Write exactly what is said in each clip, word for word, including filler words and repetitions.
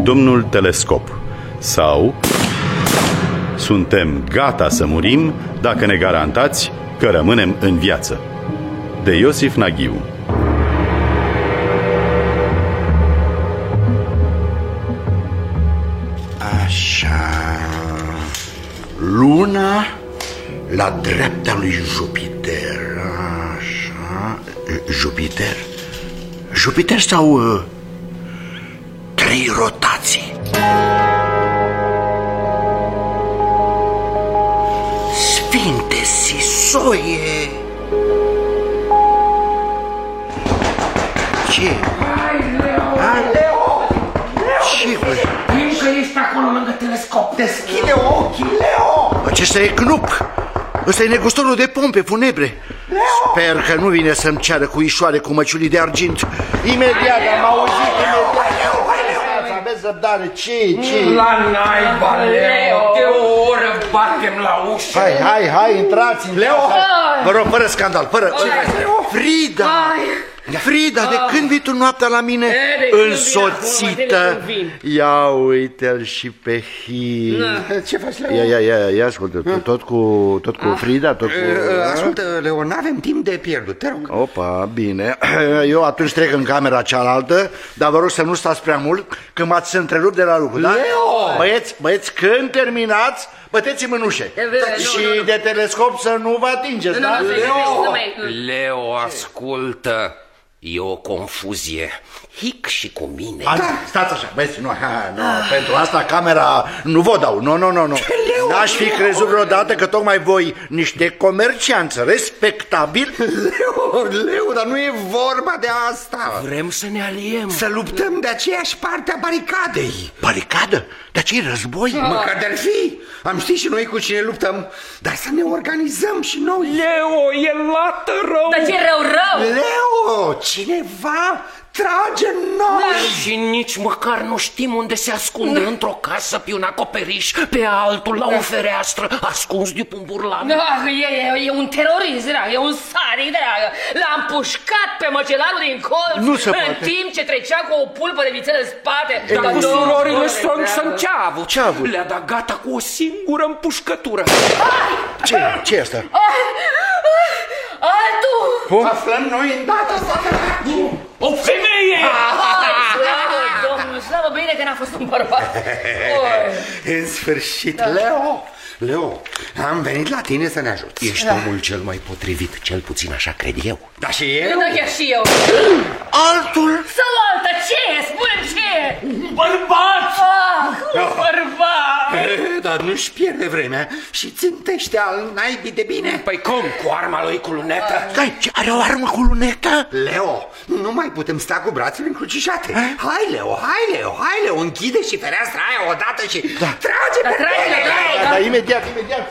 Domnul Telescop sau Suntem gata să murim dacă ne garantați că rămânem în viață, de Iosif Naghiu. Așa. Luna la dreapta lui Jupiter. Așa. Jupiter? Jupiter sau uh, trei rotații? Sfinte Sisoie! Ce? Hai, Leo! Hai, Leo! Ce, bă? Încă ești acolo lângă telescop. Deschide ochii, Leo! Acesta e Knup. Ăsta e negustorul de pompe funebre. Leo! Sper că nu vine să-mi ceară cu ișoare cu măciulii de argint. Imediat am auzit, imediat. Hai, Leo, hai, Leo! Aveți răbdare, ce, ce? La naiba, Leo! De o oră batem la ușă. Hai, hai, hai, intrați, Leo! Vă rog, fără scandal, fără... Frida! Frida, de când vii tu noaptea la mine însoțită? Ia uite-l și pe Hin. Ce faci, Leo? Ia, ia, ia, ia, ascultă, tot cu, tot cu Frida, tot cu... Ascultă, Leo, n-avem timp de pierdut, te rog. Opa, bine. Eu atunci trec în camera cealaltă, dar vă rog să nu stați prea mult, că m-ați întrerupt de la lucru, da? Leo! Băieți, băieți, când terminați, băteți-mi în ușe. Și de telescop să nu vă atingeți, da? Leo! Leo, ascultă. E o confuzie. Hic și cu mine. A, stați așa, băieți, nu, ha, nu, pentru asta camera nu vă dau, nu, nu, nu, nu. N-aș fi crezut vreodată că tocmai voi, niște comercianți respectabili... Leo, Leo, dar nu e vorba de asta. Vrem să ne aliem. Să luptăm de aceeași parte a baricadei. Baricadă? Dar ce-i război? Măcar de-ar fi. Am ști și noi cu cine luptăm, dar să ne organizăm și noi. Leo, e lată rău. Dar ce rău, rău? Leo, cineva trage în noi. Și nici măcar nu știm unde se ascunde. Într-o casă, pe un acoperiș, pe altul, la o fereastră, ascuns de un burlan. Da, e, e, e un terorist, dragă, e un saric, dragă. L-am pușcat pe măcelarul din colț. Nu se în poate. timp ce trecea cu o pulpă de vițel în spate. Dar cu surorile Strongson ce a avut? Ce a avut? Le-a dat gata cu o singură împușcătură. Ce, ce e asta? Altul! Cum? Aflăm noi îndată asta. O femeie! Slavă, Domnul, slavă bine că n-a fost un bărbat. În sfârșit, da. Leo, Leo, am venit la tine să ne ajuți. Ești Da. omul cel mai potrivit, cel puțin așa cred eu. Da, și eu? Da, chiar și eu. Altul? Sau altă, ce e? Spune-mi ce e? Bărbat! Ah, un bărbat! Dar nu-și pierde vremea și țintește al naibii de bine. Păi cum, cu arma lui cu lunetă? Stai, ce, are o armă cu lunetă? Leo, nu mai putem sta cu brațele încrucișate. Hai, Leo, hai, Leo, hai, Leo, închide și fereastra aia odată și da. trage Da, pe trage, tine. da, Da, da, imediat, imediat.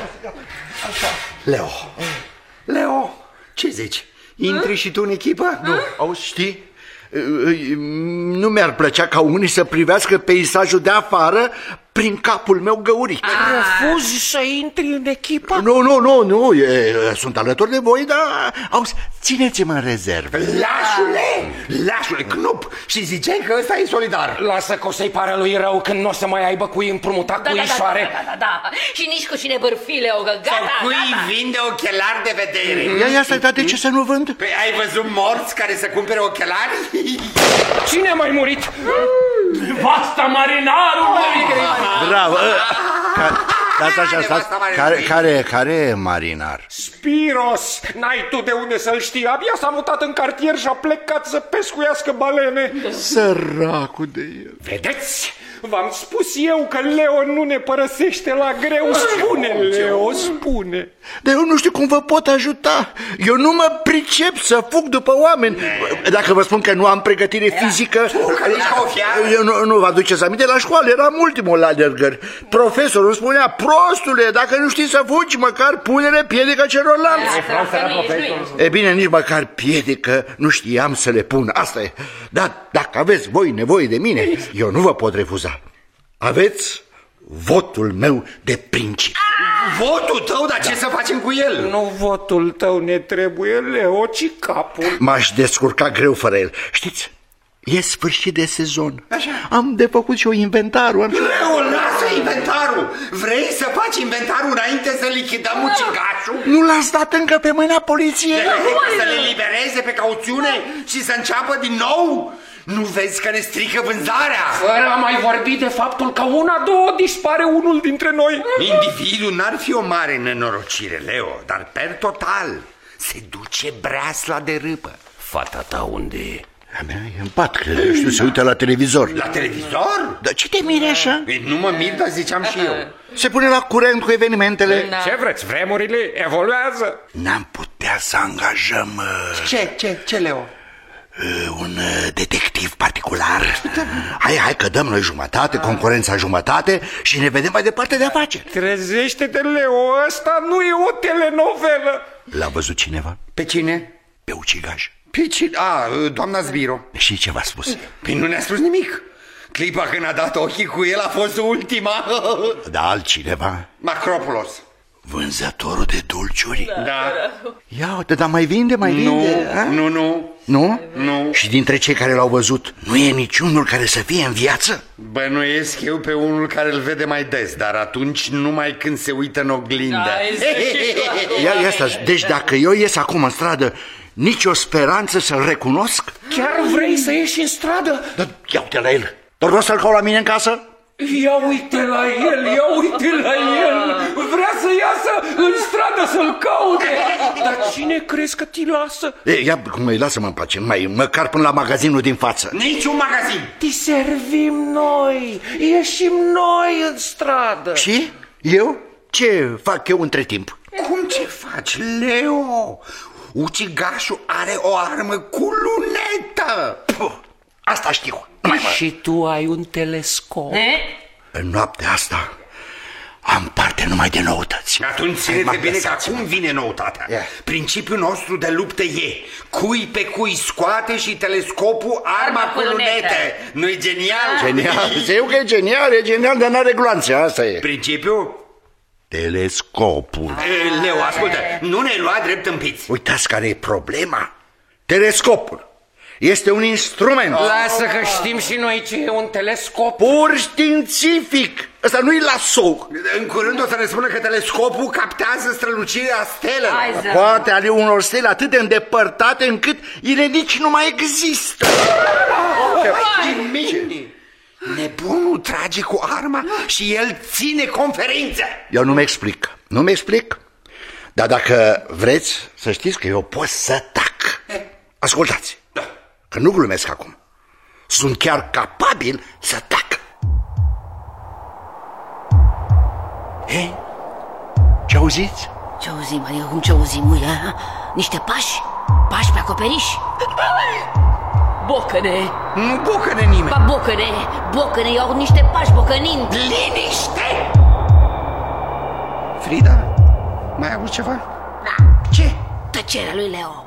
Leo, Leo, ce zici? Intri și tu în echipă? Nu, auzi, știi? Nu mi-ar plăcea ca unii să privească peisajul de afară prin capul meu găurit. Refuzi să intri în echipă? Nu, nu, nu, nu, e, sunt alături de voi, dar, auzi, țineți-mă în rezervă. Lașule, lașule, Knup, și ziceai că ăsta e solidar. Lasă că o să-i pară lui rău când nu o să mai aibă cui împrumuta Da, cu da, da, ișoare. da, da, da, da. Și nici cu cine bărfile, o gata, Sau cui gata. vinde ochelari de vedere. Ia, ia, stai, dar de ce să nu vând? Păi ai văzut morți care să cumpere ochelari? Cine a mai murit? Nevasta marinarului! Bravo! Stați așa, stați. Care, care, care e marinar? Spiros! N-ai tu de unde să-l știi. Abia s-a mutat în cartier și a plecat să pescuiască balene. Săracul de el. Vedeți? V-am spus eu că Leo nu ne părăsește la greu. Spune, Leo, spune. Dar eu nu știu cum vă pot ajuta. Eu nu mă pricep să fug după oameni. Dacă vă spun că nu am pregătire fizică, eu nu, nu vă aduceți aminte, la școală eram ultimul la alergări. Profesorul spunea, prostule, dacă nu știi să fugi, măcar pune-le piedică celorlalți. E bine, nici măcar piedică nu știam să le pun. Asta e. Dar dacă aveți voi nevoie de mine, eu nu vă pot refuza. Aveți votul meu de principiu. Votul tău, dar ce să facem cu el? Nu votul tău ne trebuie, Leo, ci capul. M-aș descurca greu fără el. Știți, E sfârșit de sezon. Așa. Am de făcut și o inventarul. Am... Leo, lasă inventarul! Vrei să faci inventarul înainte să lichidăm ucigașul? Nu l-ați dat încă pe mâna poliției? Să le libereze pe cauțiune și să înceapă din nou? Nu vezi că ne strică vânzarea? Fără a mai vorbi de faptul că una, două, dispare unul dintre noi. Individul n-ar fi o mare nenorocire, Leo, dar per total se duce breasla de râpă. Fata ta unde e? A mea e în pat, că știu, se uită la televizor. La televizor? Dar ce te miri așa? Ei, nu mă mir, dar ziceam și eu. Se pune la curent cu evenimentele. Da. Ce vreți, vremurile evoluează. N-am putea să angajăm uh, Ce, ce, ce, Leo? uh, un uh, detectiv particular. Hai, hai că dăm noi jumătate, concurența jumătate și ne vedem mai departe de afaceri. Trezește-te, Leo, ăsta nu e o telenovelă. L-a văzut cineva? Pe cine? Pe ucigaș. Pe cine? A, doamna Zbiro. Și ce v-a spus? Păi nu ne-a spus nimic. Clipa când a dat ochii cu el a fost ultima. Da, altcineva? Macropulos. Vânzătorul de dulciuri? Da. Ia uite, dar mai vinde, mai vinde? Nu, a? nu, nu. Nu? Nu. Și dintre cei care l-au văzut, nu e niciunul care să fie în viață? Bănuiesc eu pe unul care îl vede mai des, dar atunci numai când se uită în oglindă. Da, este și Ia, ia stați, deci dacă eu ies acum în stradă, nicio speranță să-l recunosc? Chiar vrei să ieși în stradă? Dar ia uite la el. Doar vreau să-l caut la mine în casă? Ia uite la el, ia uite la el. Vrea să iasă în stradă să-l caute. Dar cine crezi că ti lasă? E, ia, cum îi lasă-mă în pace, mai, măcar până la magazinul din față. Niciun magazin. Te servim noi, ieșim noi în stradă. Și? Eu? Ce fac eu între timp? Cum ce faci, Leo? Ucigașul are o armă cu lunetă. Puh, asta știu. Nu mai mă. Și tu ai un telescop. E? În noaptea asta am parte numai de noutăți. Atunci ține-te bine că acum vine noutatea. Ia. Principiul nostru de luptă e cui pe cui scoate și telescopul arma cu lunete. Nu-i genial? Genial, știu că e genial, e genial, dar n-are gloanțe, asta e. Principiul? Telescopul. E, Leo, ascultă, nu ne lua drept împiți. Uitați care e problema. Telescopul este un instrument Lasă că știm și noi ce e un telescop. pur științific. Ăsta nu-i lasou. În curând o să ne spună că telescopul captează strălucirea stelelor. Hai să... Poate ale unor stele atât de îndepărtate încât ele nici nu mai există. Nebunul trage cu arma și el ține conferințe. Eu nu-mi explic, nu-mi explic. Dar dacă vreți să știți că eu pot să tac. Ascultați, că nu glumesc acum. Sunt chiar capabil să tac. Hei, ce auziți? Ce auzim, adică cum ce auzim, uia? Niște pași, pași pe acoperiș. Bocăne. Nu bucăne nimeni. Ba bocăne, bocăne, iau niște pași bocănind. Liniște! Frida, mai auzi ceva? Da, Ce? tăcerea lui Leo.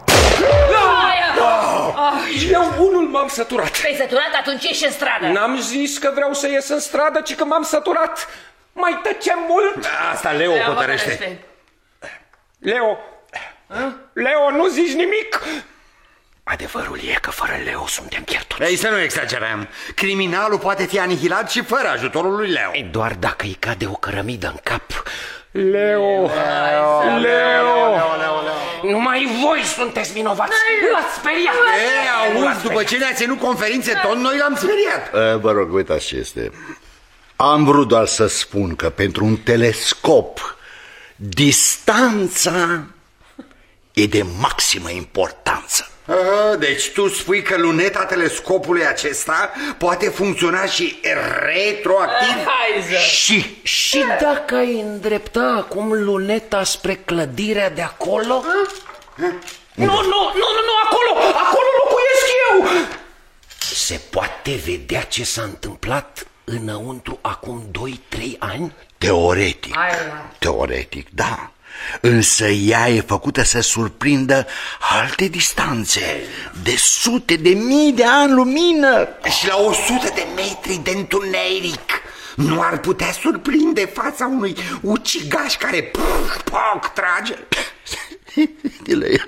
Eu unul m-am săturat. Te-ai săturat? Atunci ieși în stradă. N-am zis că vreau să ies în stradă, ci că m-am săturat. Mai tăcem mult? Asta Leo Leo hotărăște. Leo, Leo, nu zici nimic? Adevărul e că fără Leo suntem pierduți. Ei, să nu exagerăm. Criminalul poate fi anihilat și fără ajutorul lui Leo. Doar dacă îi cade o cărămidă în cap. Leo, Leo, Leo, numai voi sunteți vinovați. L-ați speriat. Ei, auzi, după ce ne-a ținut conferințe, tot noi l-am speriat. E, vă rog, uitați ce este. Am vrut doar să spun că pentru un telescop distanța e de maximă importanță. A, deci tu spui că luneta telescopului acesta poate funcționa și retroactiv? Hai să... Și Și dacă ai îndrepta acum luneta spre clădirea de acolo? Nu, nu, nu, nu, nu, acolo, acolo locuiesc eu! Se poate vedea ce s-a întâmplat înăuntru acum doi trei ani? teoretic, Hai, teoretic, da. Însă ea e făcută să surprindă alte distanțe, de sute de mii de ani lumină. Și la o sută de metri de întuneric nu ar putea surprinde fața unui ucigaș care poc, poc trage?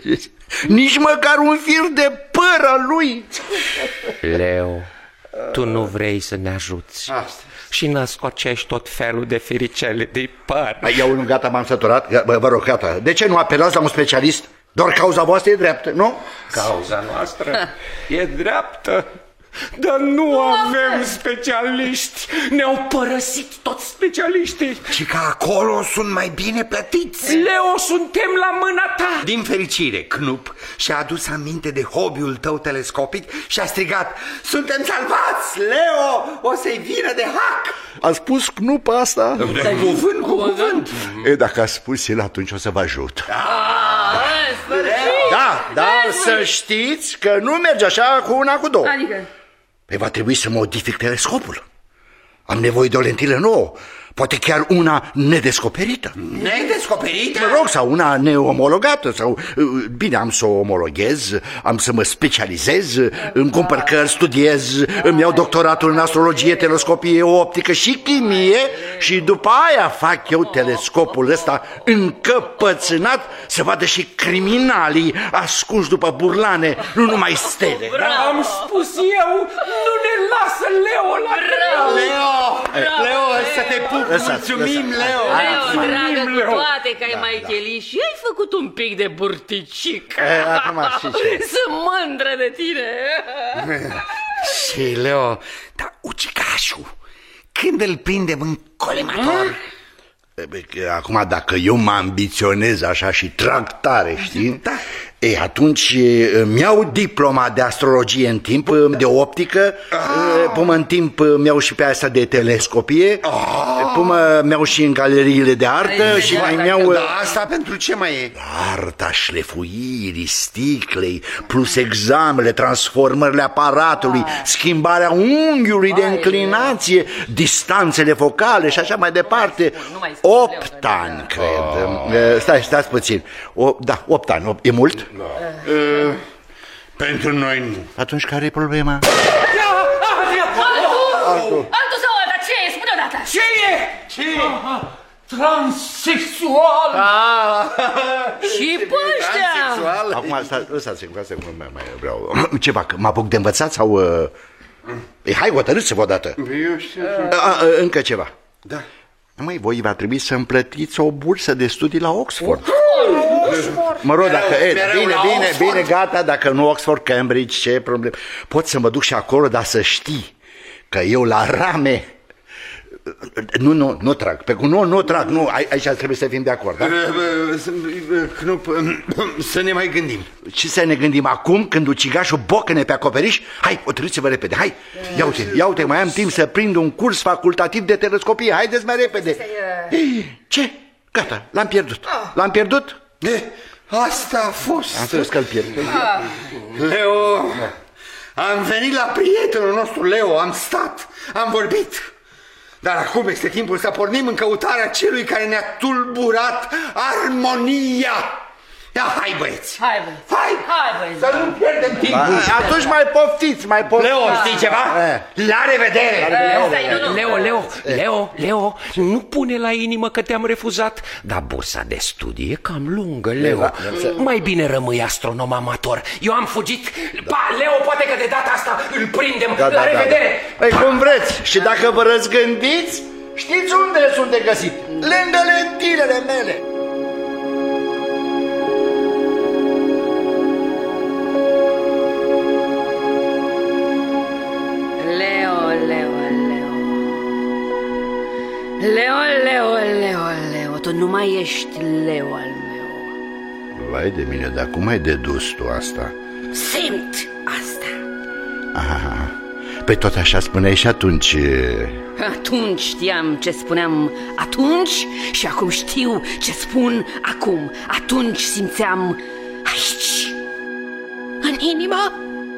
Nici măcar un fir de păr al lui. Leo, tu nu vrei să ne ajuți. Asta. Și născocești tot felul de firicele de păr. Eu nu, gata, m-am săturat. Vă rog, gata. De ce nu apelați la un specialist? Doar cauza voastră e dreaptă, nu? Cauza noastră e dreaptă, dar nu avem specialiști. Ne-au părăsit toți specialiștii. Și că acolo sunt mai bine plătiți. Leo, suntem la mâna ta. Din fericire, Knup și-a adus aminte de hobby-ul tău telescopic și a strigat: suntem salvați! Leo o să-i vină de hack! A spus Knup asta? De cuvânt cu cuvânt. E, dacă a spus el, atunci o să vă ajut. Sfârșit! Da, dar să știți că nu merge așa cu una, cu două. Adică? Păi va trebui să modific telescopul. Am nevoie de o lentilă nouă, poate chiar una nedescoperită. Nedescoperită? Mă rog, sau una neomologată, sau... Bine, am să o omologhez, am să mă specializez, îmi cumpăr cărți, studiez, îmi iau doctoratul în astrologie, telescopie, optică și chimie și după aia fac eu telescopul ăsta încăpățânat să vadă și criminalii ascunși după burlane, nu numai stele. Am spus eu, nu ne lasă Leo la Leo! Leo, să te pup! Mulțumim, Leo! Leo, dragă, cu toate că ai mai chelit și ai făcut un pic de burticică. Acum știi ce. Sunt mândră de tine. Și, Leo, dar ucigașul, când îl prindem în colimator? Acum, dacă eu mă ambiționez așa și trag tare, știi? Da. E, atunci îmi iau diploma de astrologie în timp, de optică, ah. până în timp îmi iau și pe asta de telescopie, ah. până îmi iau și în galeriile de artă. Ai, și mai iau... Da, asta pentru ce mai e? Arta șlefuirii, sticlei, plus examele, transformările aparatului, ah. schimbarea unghiului de înclinație, distanțele focale și așa mai departe. Opt ani, cred. Oh. Stai, stați puțin. O, da, opt ani. E mult? Da. Uh, pentru noi nu. Atunci care e problema? Altul! Altul sau ăla, ce e? Spune odată! Ce e? Ce e? Transsexual! Și pe ăștia! Acum, lăsați-mi, asta nu mai vreau. Ceva, mă apuc de învățat sau... E, hai, hotărâți-vă odată. Eu știu. Încă ceva. Da. Măi, voi va trebui să-mi plătiți o bursă de studii la Oxford. Mă rog, dacă, e, bine, bine, bine, gata, dacă nu Oxford, Cambridge, ce problemă. Pot să mă duc și acolo, dar să știi că eu la rame... Nu, nu, nu trag, pe nu, nu trag, nu, aici trebuie să fim de acord, da? Knup, să ne mai gândim. Ce să ne gândim acum, când ucigașul bocăne pe acoperiș? Hai, hotărâți-vă repede, hai, ia uite, ia uite, mai am timp să prind un curs facultativ de telescopie, haideți mai repede. Ce? Gata, l-am pierdut, l-am pierdut? E, asta a fost. Am spus că-l pierd. Leo, am venit la prietenul nostru Leo, am stat, am vorbit. Dar acum este timpul să pornim în căutarea celui care ne-a tulburat armonia. Ia, hai băieți! Hai băieți! Hai! Hai băieți! Să nu pierdem timpul! Atunci mai poftiți, mai poftiți! Leo, știi ceva? La revedere! Leo, Leo, Leo, Leo, nu pune la inimă că te-am refuzat, dar bursa de studii e cam lungă, Leo. Mai bine rămâi astronom amator. Eu am fugit. Pa, Leo, poate că de data asta îl prindem. Da, la da, revedere! Da, da. Păi cum vreți, și dacă vă răzgândiți, știți unde sunt de găsit? Lângă lentilele mele! Leo, Leo, Leo, Leo, tu nu mai ești Leo al meu. Vai de mine, dar cum ai dedus tu asta? Simt asta. Aha, pe tot așa spuneai și atunci. Atunci știam ce spuneam atunci și acum știu ce spun acum. Atunci simțeam aici, în inimă.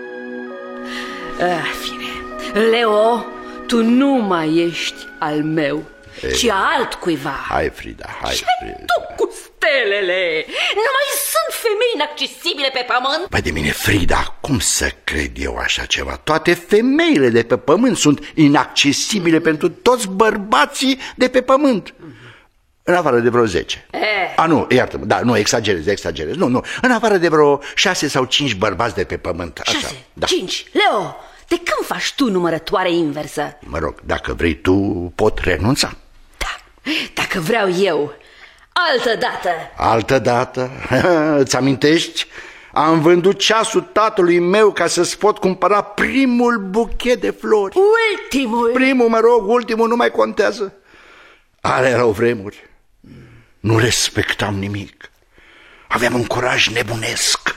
Ah, fine, Leo, tu nu mai ești al meu, Ei, ci a altcuiva. Hai, Frida, hai, Ce Frida. tu cu stelele? Nu mai sunt femei inaccesibile pe pământ? Păi de mine, Frida, cum să cred eu așa ceva? Toate femeile de pe pământ sunt inaccesibile pentru toți bărbații de pe pământ. În afară de vreo zece. Eh. A, nu, iartă-mă, da, nu, exagerez, exagerez. Nu, nu, în afară de vreo șase sau cinci bărbați de pe pământ. Așa, Șase, da. cinci. Leo, de când faci tu numărătoare inversă? Mă rog, dacă vrei tu, pot renunța. Da, dacă vreau eu. Altă dată. Altă dată? Îți amintești? Am vândut ceasul tatălui meu ca să-ți pot cumpăra primul buchet de flori. Ultimul. Primul, mă rog, ultimul nu mai contează. Ale erau vremuri. Nu respectam nimic. Aveam un curaj nebunesc.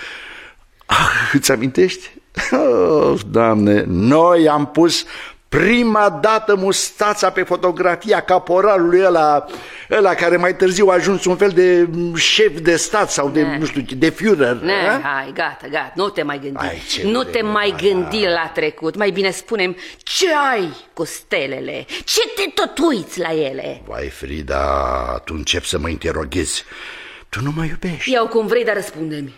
Ah, îți amintești? Oh, Doamne, noi am pus prima dată mustața pe fotografia caporalului ăla, ăla care mai târziu a ajuns un fel de șef de stat sau de, ne. nu știu, de Führer. Ne, hai, gata, gata, nu te mai gândi. Ai, nu te mai gândi la trecut. Mai bine spune-mi, ce ai cu stelele? Ce te tot uiți la ele? Vai, Frida, tu începi să mă interoghezi. Tu nu mă iubești. Iau cum vrei, dar răspunde-mi.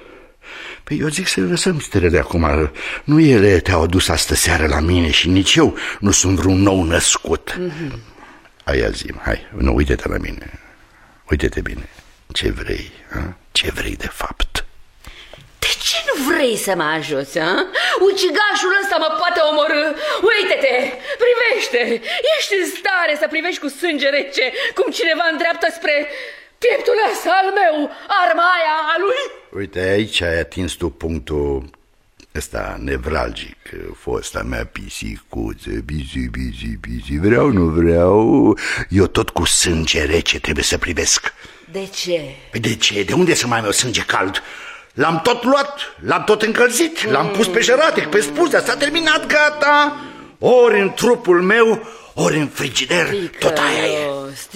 Păi eu zic să lăsăm stelele acum. Nu ele te-au adus astă seară la mine și nici eu nu sunt vreun nou născut. Mm-hmm. Aia zi, hai, nu, uite-te la mine. Uite-te bine. Ce vrei, ha? Ce vrei de fapt? De ce nu vrei să mă ajuți, ha? Ucigașul ăsta mă poate omorâ. Uite-te, privește. Ești în stare să privești cu sânge rece cum cineva îndreaptă spre pieptul ăsta al meu arma aia a lui? Uite, aici ai atins tu punctul ăsta nevralgic, fosta mea pisicuță, pisi, pisi, pisi, vreau, nu vreau, eu tot cu sânge rece trebuie să privesc. De ce? Păi de ce? De unde să mai am eu sânge cald? L-am tot luat, l-am tot încălzit, l-am pus pe jeratic, pe spuză, s-a terminat, gata. Ori în trupul meu, ori în frigider, Sticălos, tot aia e.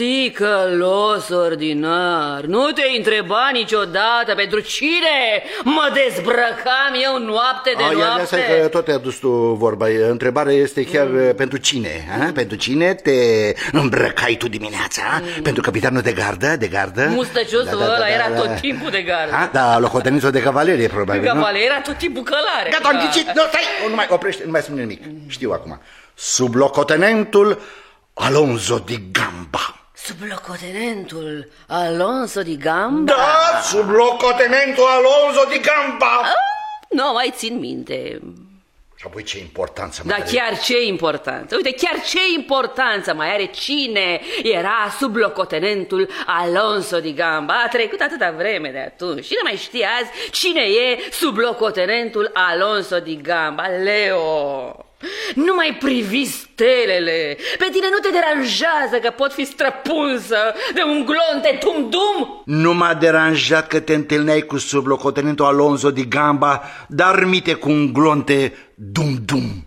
Sticălos ordinar, nu te întreba niciodată pentru cine mă dezbrăcam eu noapte de A, noapte. ia, că tot te-a dus tu vorba. Întrebarea este chiar mm. pentru cine? A? Pentru cine te îmbrăcai tu dimineața? Mm. Pentru capitanul de gardă? De gardă? Mustăciosul da, da, da, ăla da, era da, tot timpul de gardă. A, da, locotenit-o de cavalerie, probabil, Cavalerie era tot timpul călare. Gata, am ghicit, nu, stai, nu mai oprește, nu mai spune nimic. Știu acum. Sublocotenentul Alonso di Gamba. Sublocotenentul Alonso di Gamba? Da, sublocotenentul Alonso di Gamba. Ah, nu mai țin minte. Și apoi ce importanță mai Da, are? chiar ce importanță. Uite, chiar ce importanță mai are cine era sublocotenentul Alonso di Gamba. A trecut atâta vreme de atunci și nu mai știi azi cine e sublocotenentul Alonso di Gamba. Leo, nu mai privi stelele. Pe tine nu te deranjează că pot fi străpunsă de un glonte tum-dum? Nu m-a deranjat că te întâlneai cu sublocotenentul Alonso di Gamba, dar mite cu un glonte dum-dum.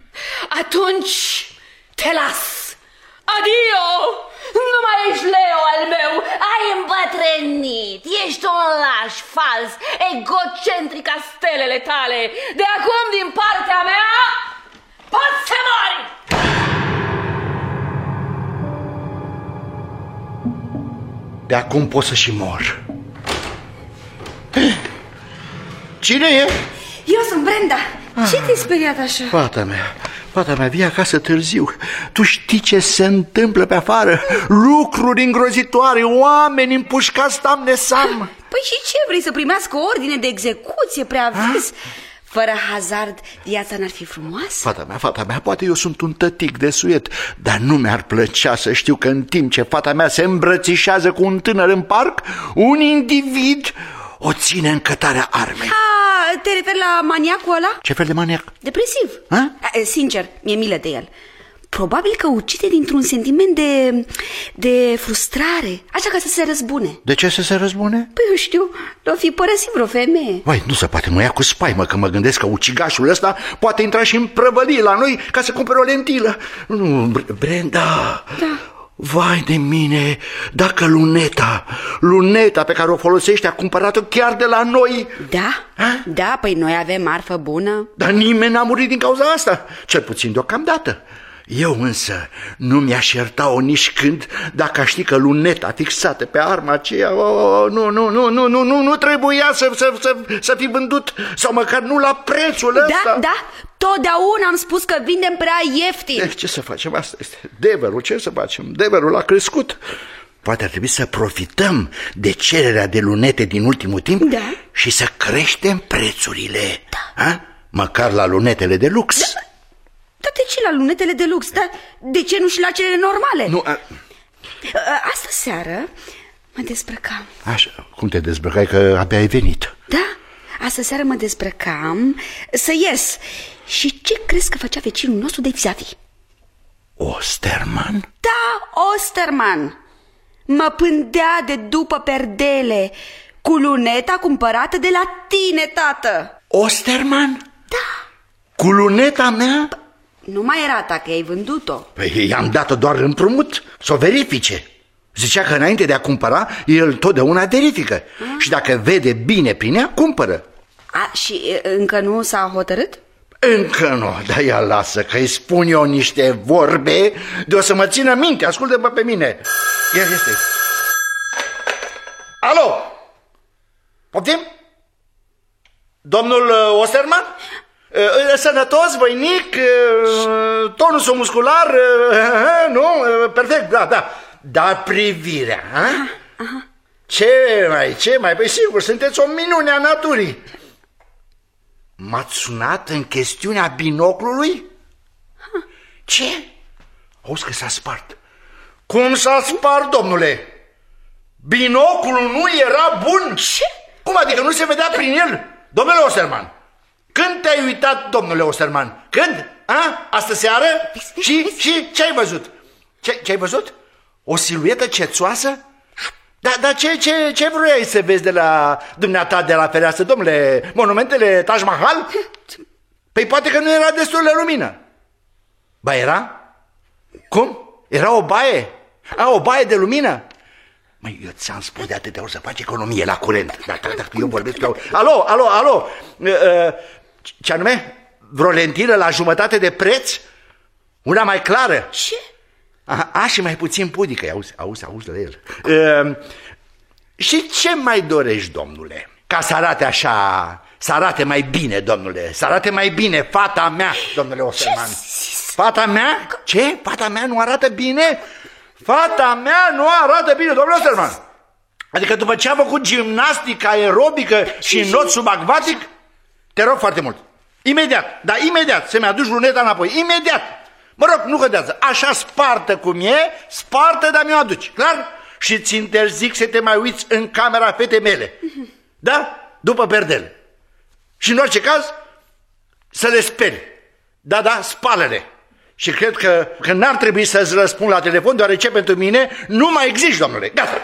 Atunci te las. Adio! Nu mai ești Leo al meu. Ai îmbătrânit. Ești un laș fals, egocentric ca stelele tale. De acum, din partea mea, poți să mori! De acum pot să și mor. Cine e? Eu sunt Brenda. Ce te-ai speriat așa? Fata mea, fata mea, vii acasă târziu. Tu știi ce se întâmplă pe afară? Lucruri îngrozitoare, oameni împușcați tam nesam. Păi și ce, vrei să primească ordine de execuție, preaviz? Fără hazard, viața n-ar fi frumoasă? Fata mea, fata mea, poate eu sunt un tătic de suiet, dar nu mi-ar plăcea să știu că în timp ce fata mea se îmbrățișează cu un tânăr în parc, un individ o ține în cătarea armei. A, te referi la maniacul ăla? Ce fel de maniac? Depresiv. Ha? Sincer, mi-e milă de el. Probabil că ucide dintr-un sentiment de, de frustrare, așa ca să se răzbune. De ce să se răzbune? Păi eu știu, l-o fi părăsit vreo femeie. Vai, nu se poate, mă ia cu spaimă că mă gândesc că ucigașul ăsta poate intra și în prăvălie la noi ca să cumpere o lentilă. Nu, Brenda, da. Vai de mine, dacă luneta, luneta pe care o folosește a cumpărat-o chiar de la noi. Da, ha? Da, păi noi avem marfă bună. Dar nimeni n-a murit din cauza asta, cel puțin deocamdată. Eu însă nu mi-aș ierta-o nici când dacă aș ști că luneta fixată pe arma aceea, oh, nu, nu, nu, nu, nu, nu, nu trebuia să, să, să, să fi vândut, sau măcar nu la prețul ăsta. Da, da, totdeauna am spus că vindem prea ieftin. Eh, ce să facem, asta este Deverul, ce să facem, Deverul a crescut. poate ar trebui să profităm de cererea de lunete din ultimul timp, da, și să creștem prețurile, da. Ha? Măcar la lunetele de lux. Da. Dar de ce la lunetele de lux? Dar de ce nu și la cele normale? Nu, a... Astă seară mă dezbrăcam. Așa, cum te dezbrăcai, că abia ai venit? Da, astă seară mă dezbrăcam să ies. Și ce crezi că făcea vecinul nostru de vis-a-vis? Osterman? Da, Osterman. Mă pândea de după perdele cu luneta cumpărată de la tine, tată. Osterman? Da. Cu luneta mea? P nu mai era ta, că ai vândut-o. Păi i-am dat-o doar împrumut, să o verifice. Zicea că înainte de a cumpăra, el totdeauna verifică. A? Și dacă vede bine prin ea, cumpără. A, și încă nu s-a hotărât? Încă nu, dar ea lasă, că îi spun eu niște vorbe de o să mă țină minte. Ascultă-mă pe mine. Ia este. Alo? Poftim? Domnul Osterman? Sănătos, voinic, tonusul muscular, nu? Perfect, da, da. Dar privirea, ha? Aha. Ce mai, ce mai? Păi sigur, sunteți o minune a naturii. M-ați sunat în chestiunea binoclului? Ha. Ce? Auzi că s-a spart. Cum s-a spart, domnule? Binoclul nu era bun? Ce? Cum adică nu se vedea prin el? Domnule Osterman, când te-ai uitat, domnule Osterman? Când? A? Astă seară? Și, și ce ai văzut? Ce, ce ai văzut? O siluetă cețoasă? Dar da, ce, ce, ce vroiai să vezi de la dumneata de la fereastră, domnule? Monumentele Taj Mahal? Păi poate că nu era destul de lumină. Ba era? Cum? Era o baie? A, o baie de lumină? Măi, eu ți-am spus de atâtea ori să faci economie la curent. Dacă, dacă eu vorbesc eu... Alo, alo, alo! Ce anume? Vreo lentilă la jumătate de preț? Una mai clară? Ce? A, a, și mai puțin pudică, auzi, auzi, auzi la el. Uh, și ce mai dorești, domnule? Ca să arate așa, să arate mai bine, domnule, să arate mai bine fata mea, domnule Osterman. Fata mea? Ce? Fata mea nu arată bine? Fata mea nu arată bine, domnule Osterman. Adică după ce a făcut gimnastică aerobică și not subacvatic, te rog foarte mult, imediat, dar imediat, să-mi aduci luneta înapoi, imediat. Mă rog, nu contează, așa spartă cum e, spartă, dar mi-o aduci, clar? Și ți interzic să te mai uiți în camera fetei mele, da? După perdele. Și în orice caz, să le speli. Da, da, spală-le. Și cred că, că n-ar trebui să-ți răspund la telefon, deoarece pentru mine nu mai existi, domnule. Gata.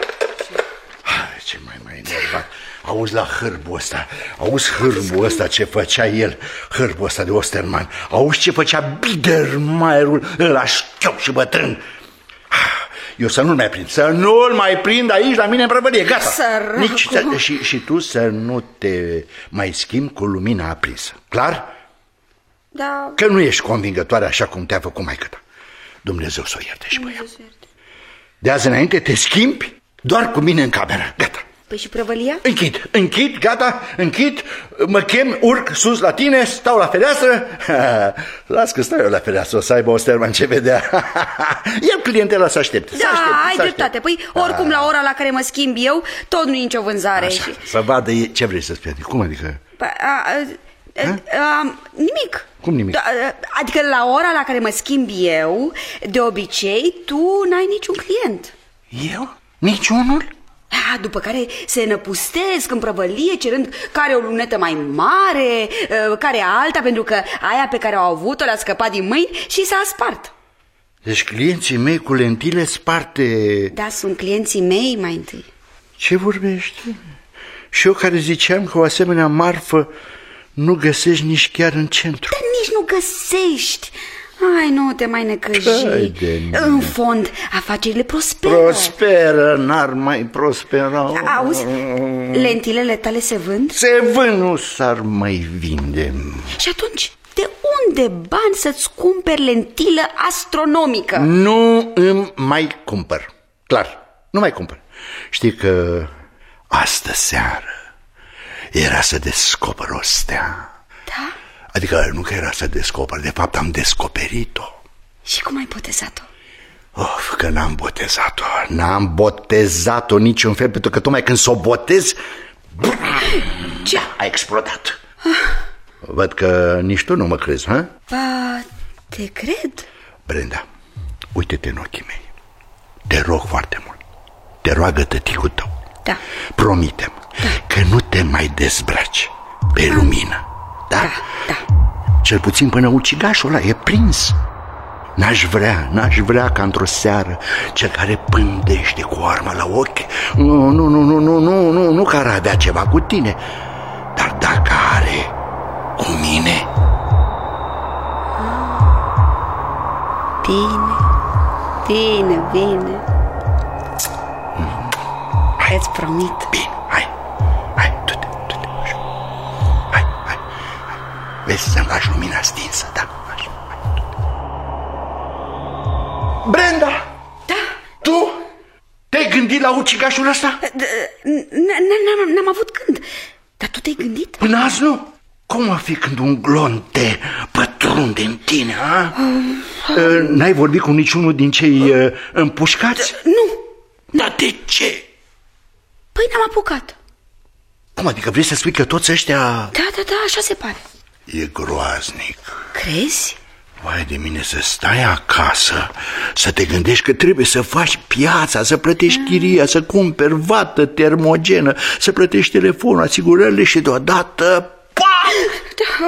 Ce mai mai enervat. Auzi la hârbul ăsta, auzi hârbul ăsta ce făcea el, hârbul ăsta de Osterman, auzi ce făcea Biedermeierul ăla șchiop și bătrân. Eu să nu-l mai prind, să nu-l mai prind aici la mine în prăvălie, gata. Nici, și, și tu să nu te mai schimbi cu lumina aprinsă, clar? Da. Că nu ești convingătoare așa cum te-a făcut maică-ta. Dumnezeu să o ierte și pe ea. De azi înainte te schimbi doar cu mine în cameră, gata. Păi și prăvălia? Închid, închid, gata, închid, mă chem, urc sus la tine, stau la fereastră. Las că stau eu la fereastră, o să aibă Osterman ce vedea. Ia clientela să aștepte. Da, aștepte, ai dreptate. Păi oricum la ora la care mă schimb eu, tot nu e nicio vânzare. Așa, și... Să vadă ce vrei să spui. Cum adică? A, a, a, a, nimic. Cum nimic? Da, adică la ora la care mă schimb eu, de obicei, tu n-ai niciun client. Eu? Niciunul? A, după care se năpustesc în prăvălie cerând care o lunetă mai mare, care alta, pentru că aia pe care au avut-o le-a scăpat din mâini și s-a spart. Deci clienții mei cu lentile sparte... Da, sunt clienții mei mai întâi. Ce vorbești? Și eu care ziceam că o asemenea marfă nu găsești nici chiar în centru. Dar nici nu găsești. Ai, nu te mai necăji. În fond, afacerile prosperă. Prosperă, n-ar mai prospera. Auzi, lentilele tale se vând? Se vând, nu s-ar mai vinde. Și atunci, de unde bani să-ți cumperi lentilă astronomică? Nu îmi mai cumpăr. Clar, nu mai cumpăr. Știi că astă seară era să descoper o stea. Da? Adică nu că era să descoper, de fapt am descoperit-o. Și cum ai botezat-o? Of, că n-am botezat-o. N-am botezat-o niciun fel, pentru că tocmai când s-o botez, ce? A explodat. Văd că nici tu nu mă crezi, ha? Ba, te cred. Brenda, uite-te în ochii mei. Te rog foarte mult. Te roagă tăticul tău. Da. Promite-mi da. că nu te mai dezbraci pe lumină. Da? Da, da. Cel puțin până ucigașul ăla e prins. N-aș vrea, n-aș vrea ca într-o seară cel care pândește cu arma la ochi, Nu, nu, nu, nu, nu, nu, nu, nu că ar avea ceva cu tine, dar dacă are cu mine. Bine, bine, bine. Hai. Îți promit. Bine, hai, hai, du-te, du-te, așa. Hai, hai, hai. Vezi să-mi lași lumina stinsă, da? Așa, hai, du-te. Brenda! Da? Tu te-ai gândit la ucigașul ăsta? N-am avut gând. Dar tu te-ai gândit? Până azi nu. Cum a fi când un glon te pătrunde în tine, a? N-ai vorbit cu niciunul din cei împușcați? Nu. Dar de ce? Păi n-am apucat. Cum adică vrei să spui că toți ăștia... Da, da, da, așa se pare. E groaznic. Crezi? Vai de mine, să stai acasă, să te gândești că trebuie să faci piața, să plătești chiria, să cumperi vată termogenă, să plătești telefonul, asigurările și deodată... Pam! Da.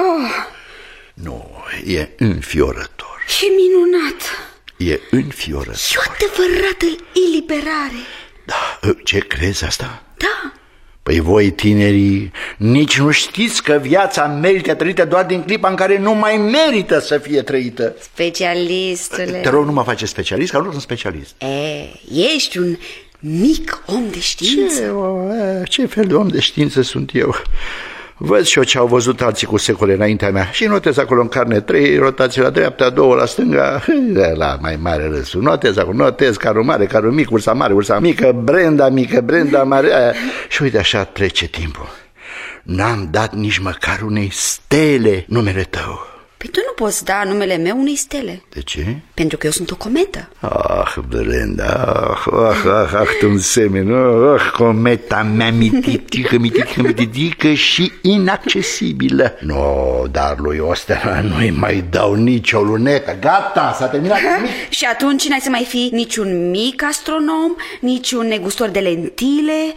Nu, e înfiorător. E minunat. E înfiorător. E o adevărată eliberare. Da, ce crezi asta? Da. Păi voi, tinerii, nici nu știți că viața merită trăită doar din clipa în care nu mai merită să fie trăită. Specialistule. Te rog, nu mă face specialist, că nu sunt specialist. E, ești un mic om de știință. Ce, o, ce fel de om de știință sunt eu? Văd și eu ce au văzut alții cu secole înaintea mea și notez acolo în carne trei rotații la dreapta, două la stânga, la mai mare râsul. Notez acolo, notez carul mare, carul mic, ursa mare, ursa mică, Brenda mică, Brenda mare. Aia. Și uite așa trece timpul. N-am dat nici măcar unei stele numele tău. Păi tu nu poți da numele meu unei stele. De ce? Pentru că eu sunt o cometă. Ah, Brenda, ah, ah, ah, ah, tu însemeni, ah, cometa mea mititică, mititică, mititică și inaccesibilă. Nu, no, dar lui Ostea nu-i mai dau nicio lunetă, gata, s-a terminat. Și atunci n-ai să mai fi niciun mic astronom, niciun negustor de lentile.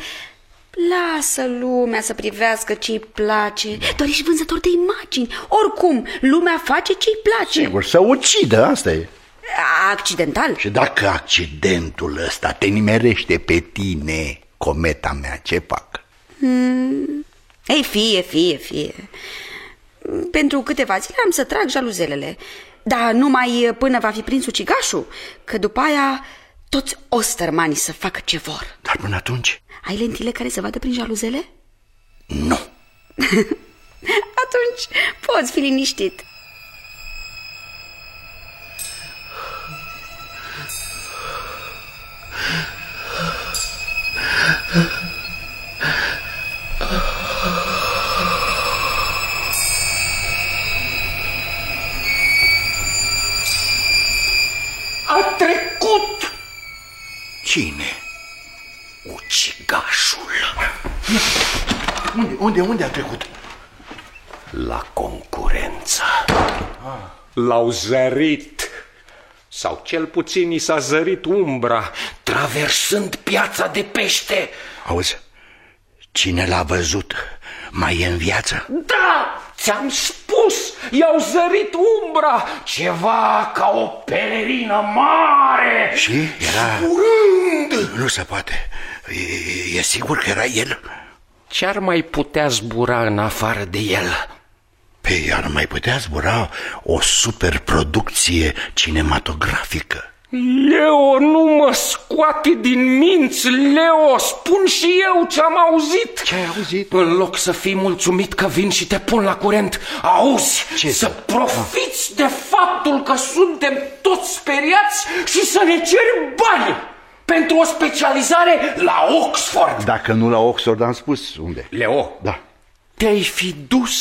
Lasă lumea să privească ce-i place. Doar ești vânzător de imagini. Oricum, lumea face ce-i place. Sigur, să ucidă, asta e. Accidental. Și dacă accidentul ăsta te nimerește pe tine, cometa mea, ce fac? Hmm. Ei, fie, fie, fie. Pentru câteva zile am să trag jaluzelele. Dar numai până va fi prins ucigașul. Că după aia toți ostermanii să facă ce vor. Dar până atunci? Ai lentile care se vadă prin jaluzele? Nu. Atunci poți fi liniștit. A trecut! Cine? Ucigașul. Unde, unde, unde a trecut? La concurență. L-au zărit. Sau cel puțin i s-a zărit umbra, traversând piața de pește. Auzi, cine l-a văzut mai e în viață? Da, ți-am spus, i-au zărit umbra, ceva ca o pelerină mare. Și era... Zburând. Nu se poate. E, e sigur că era el? Ce-ar mai putea zbura în afară de el? Păi ar mai putea zbura o superproducție cinematografică. Leo, nu mă scoate din minți, Leo, spun și eu ce-am auzit. Ce-ai auzit? În loc să fii mulțumit că vin și te pun la curent, auzi, ce să profiți ah. de faptul că suntem toți speriați și să ne ceri bani pentru o specializare la Oxford. Dacă nu la Oxford, am spus unde. Leo, da. te-ai fi dus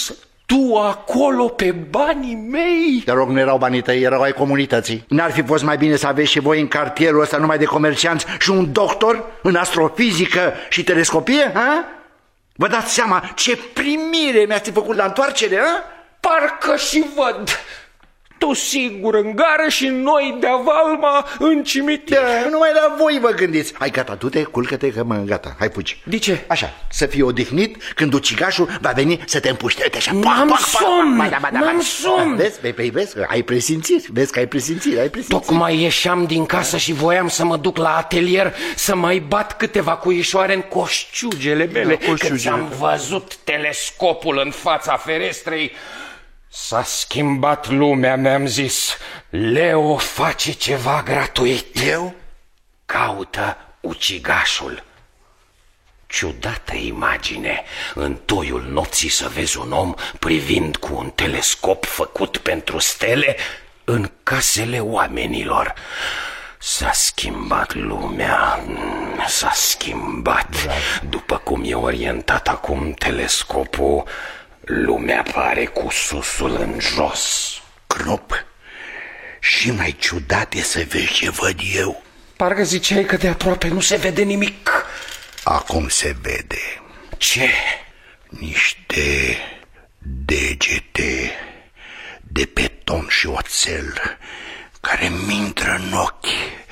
Tu acolo pe banii mei? Te rog, nu erau banii tăi, erau ai comunității. N-ar fi fost mai bine să aveți și voi în cartierul ăsta numai de comercianți și un doctor în astrofizică și telescopie, ha? Vă dați seama ce primire mi-ați făcut la întoarcere, ha? Parcă și văd. Tu singur în gară și noi de Valma în cimitir. Da, numai la voi vă gândiți. Hai, gata, du-te, culcă-te că mă, gata, hai fugi. De ce? Așa, să fii odihnit când ucigașul va veni să te împuște. Uite așa, n-am somn, n-am somn. Vezi, vezi, vezi, ai presimțiri, vezi că ai presimțiri, ai presimțiri. Tocmai ieșeam din casă și voiam să mă duc la atelier să mai bat câteva cuișoare în coșciugele mele. Da, când ți-am văzut telescopul în fața ferestrei, s-a schimbat lumea, mi-am zis. Leo face ceva gratuit. Eu? Caută ucigașul. Ciudată imagine, în toiul nopții să vezi un om privind cu un telescop făcut pentru stele în casele oamenilor. S-a schimbat lumea, s-a schimbat. După cum e orientat acum telescopul, lumea pare cu susul în jos. Knop, și mai ciudat e să vezi ce văd eu. Parcă ziceai că de aproape nu se vede nimic. Acum se vede. Ce? Niște degete de beton și oțel care mi-intră în ochi.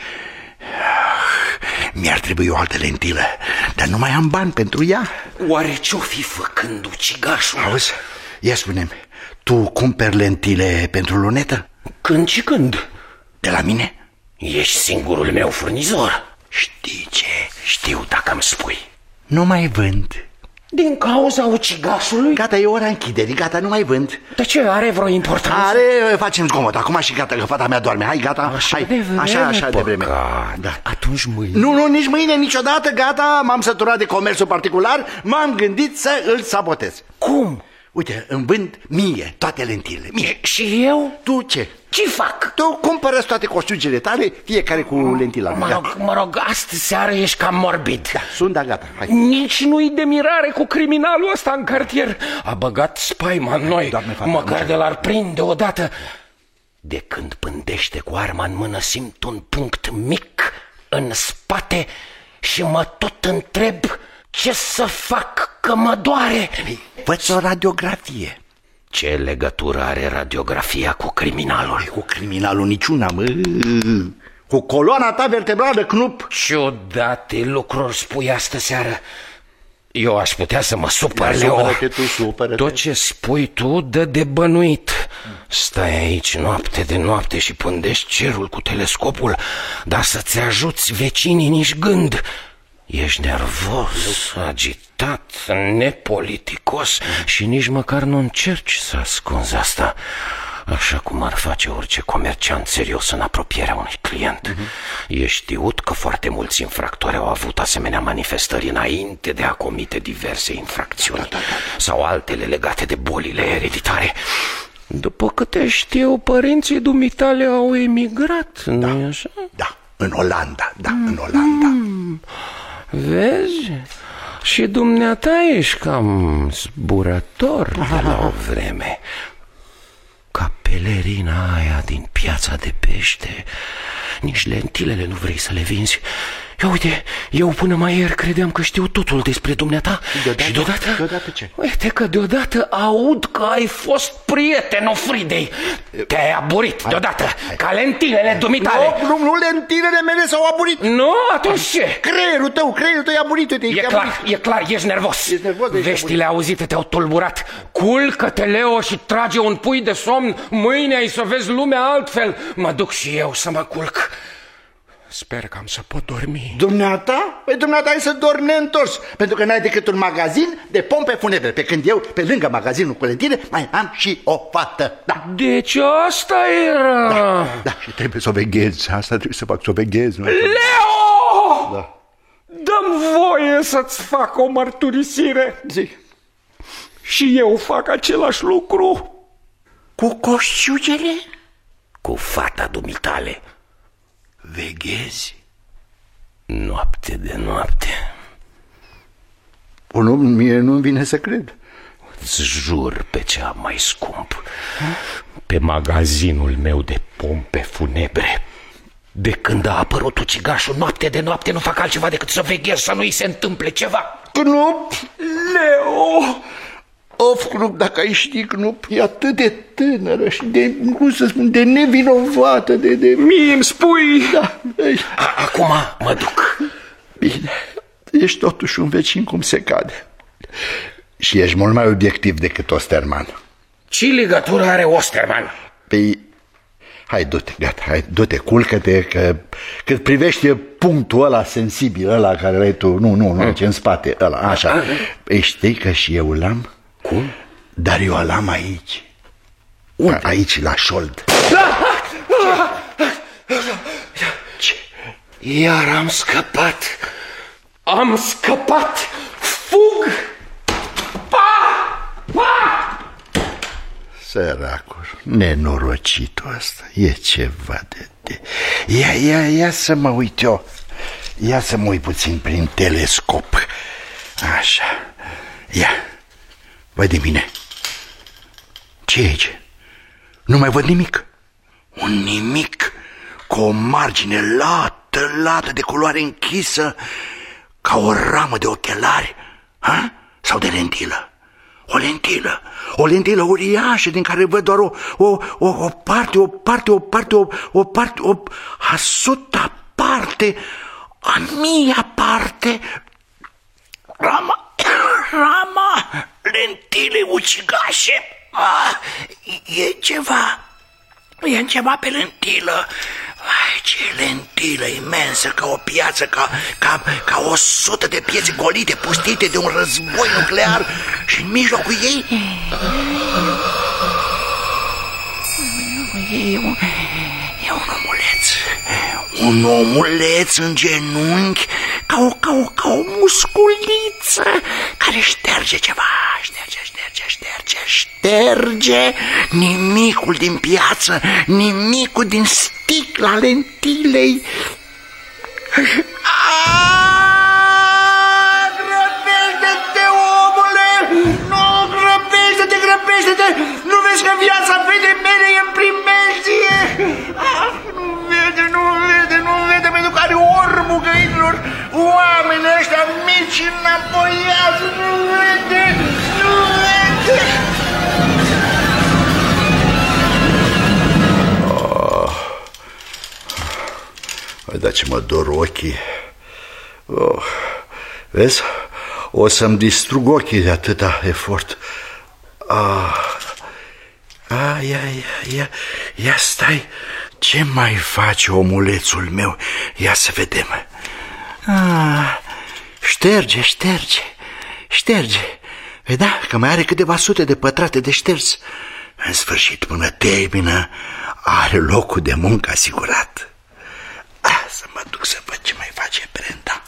Mi-ar trebui o altă lentilă, dar nu mai am bani pentru ea. Oare ce-o fi făcând ucigașul? Auzi, ia spune-mi, tu cumperi lentile pentru lunetă? Când și când? De la mine? Ești singurul meu furnizor. Știi ce? Știu dacă îmi spui. Nu mai vând. Din cauza ucigașului? Gata, e ora închiderii, gata, nu mai vând. De ce? Are vreo importanță? Are, facem zgomot, acum și gata, că fata mea doarme. Hai, gata, așa hai, de vreme, așa, așa de vreme. Da. Atunci mâine? Nu, nu, nici mâine, niciodată, gata, m-am săturat de comerțul particular, m-am gândit să îl sabotez. Cum? Uite, îmi vând mie toate lentilele, mie. Și eu? Tu ce? Ce fac? Tu cumpără toate costiugele tale, fiecare cu lentila. Mă rog, mă rog, astă seară ești cam morbid. Da, sunt, da, gata, hai. Nici nu-i de mirare cu criminalul ăsta în cartier. A băgat spaima în noi, Doamne, fata, măcar de l-ar prinde odată. De când pândește cu arma în mână, simt un punct mic în spate și mă tot întreb ce să fac, că mă doare. Fă-ți o radiografie. Ce legătură are radiografia cu criminalul? Cu criminalul niciuna, mă. Cu coloana ta vertebrală, Knup. Ciudate lucruri spui astă seară. Eu aș putea să mă supăr, Da, Leo. supără-te tu, supără-te. Tot ce spui tu dă de bănuit. Stai aici noapte de noapte și pândești cerul cu telescopul, dar să-ți ajuți vecinii nici gând. Ești nervos, agitat, nepoliticos și nici măcar nu încerci să ascunzi asta, așa cum ar face orice comerciant serios în apropierea unui client. Uh-huh. E știut că foarte mulți infractori au avut asemenea manifestări înainte de a comite diverse infracțiuni, da, da, da. sau altele legate de bolile ereditare. După câte știu, părinții dumitale au emigrat, da, nu-i așa? Da, în Olanda, da, mm. în Olanda. Mm. Vezi? Și dumneata ești cam zburător de la o vreme. Ca pelerina aia din piața de pește. Nici lentilele nu vrei să le vinzi. Ia uite, eu până mai ieri credeam că știu totul despre dumneata. Deodată, și deodată, deodată ce? Uite că deodată aud că ai fost prietenul Fridei. Te-ai aburit hai, deodată, hai. Ca lentilele dumitale. Nu, nu, nu, lentilele mele s-au aburit. Nu? Atunci ce? Creierul tău, creierul tău e aburit. Uite, e clar, aburit. E clar, ești nervos. Ești nervos Veștile auzite te-au tulburat. Culcă-te, Leo, și trage un pui de somn. Mâine ai să vezi lumea altfel. Mă duc și eu să mă culc. Sper că am să pot dormi. Dumneata? Păi dumneata ai să dormi neîntors, pentru că n-ai decât un magazin de pompe funebre, pe când eu, pe lângă magazinul cu lentile, mai am și o fată. Da. Deci asta era. Da, da, și trebuie să o veghezi. Asta trebuie să fac, să o veghezi. Leo! Da. Dă-mi voie să-ți fac o mărturisire. Zi. Și eu fac același lucru. Cu coșciugele? Cu fata dumitale. Veghezi? Noapte de noapte. O, nu, mie nu-mi vine să cred. Îți jur pe cea mai scump, pe magazinul meu de pompe funebre. De când a apărut ucigașul, noapte de noapte nu fac altceva decât să veghez să nu-i se întâmple ceva. Knup, Leo! Of, Knup, dacă ai ști, Knup, e atât de tânără și de, cum să spun, de nevinovată, de... de... Mie îmi spui? Da. Acum mă duc. Bine, ești totuși un vecin cum se cade. Și ești mult mai obiectiv decât Osterman. Ce legătură are Osterman? Păi, hai, du-te, gata, hai, du-te, culcă-te, că cât privește punctul ăla sensibil, ăla care l-ai tu, nu, nu, nu, ce în spate, ăla, așa. Păi știi că și eu l-am? Cum? Dar eu l-am aici. Unde? Aici, la șold. Ce? Iar am scăpat. Am scăpat. Fug! Pa! Pa! Săracul, nenorocitul ăsta, e ceva de... de... Ia, ia, ia să mă uit eu. Ia să mă uit puțin prin telescop. Așa. Ia. Văd de mine. Ce e aici? Nu mai văd nimic. Un nimic cu o margine lată, lată de culoare închisă, ca o ramă de ochelari, ha? Sau de lentilă. O lentilă, o lentilă uriașă din care văd doar o, o, o, o parte, o parte, o parte, o, o parte, o a suta parte, a mia parte, rama, rama lentilei ucigașe. Ah, e ceva, e ceva pe lentilă. Ai, ce lentilă imensă, ca o piață, ca, ca, ca o sută de piețe golite, pustite de un război nuclear și în mijlocul ei e un, e un omuleț, un omuleț în genunchi, ca o, ca o, ca o musculiță care șterge ceva, șterge, șterge, șterge, șterge nimicul din piață, nimicul din sticla lentilei. Aaaa, grăbește-te, omule! Nu, grăbește-te, grăbește-te! Nu vezi că viața fetei mele e în primejdie? Ah, nu vede, nu vede, nu vede, pentru că are orbul găinilor. Oamenii ăștia mici înapoiați, nu vede, nu vede! Dar ce mă dor ochii. Oh. Vezi? O să-mi distrug ochii de atâta efort. Ah. Ah, ia, ia, ia, ia stai. Ce mai face omulețul meu? Ia să vedem. Ah. Șterge, șterge, șterge. Vei da, că mai are câteva sute de pătrate de șters. În sfârșit, până termină, are locul de muncă asigurat. Ah, să mă duc să văd ce mai face Brenda.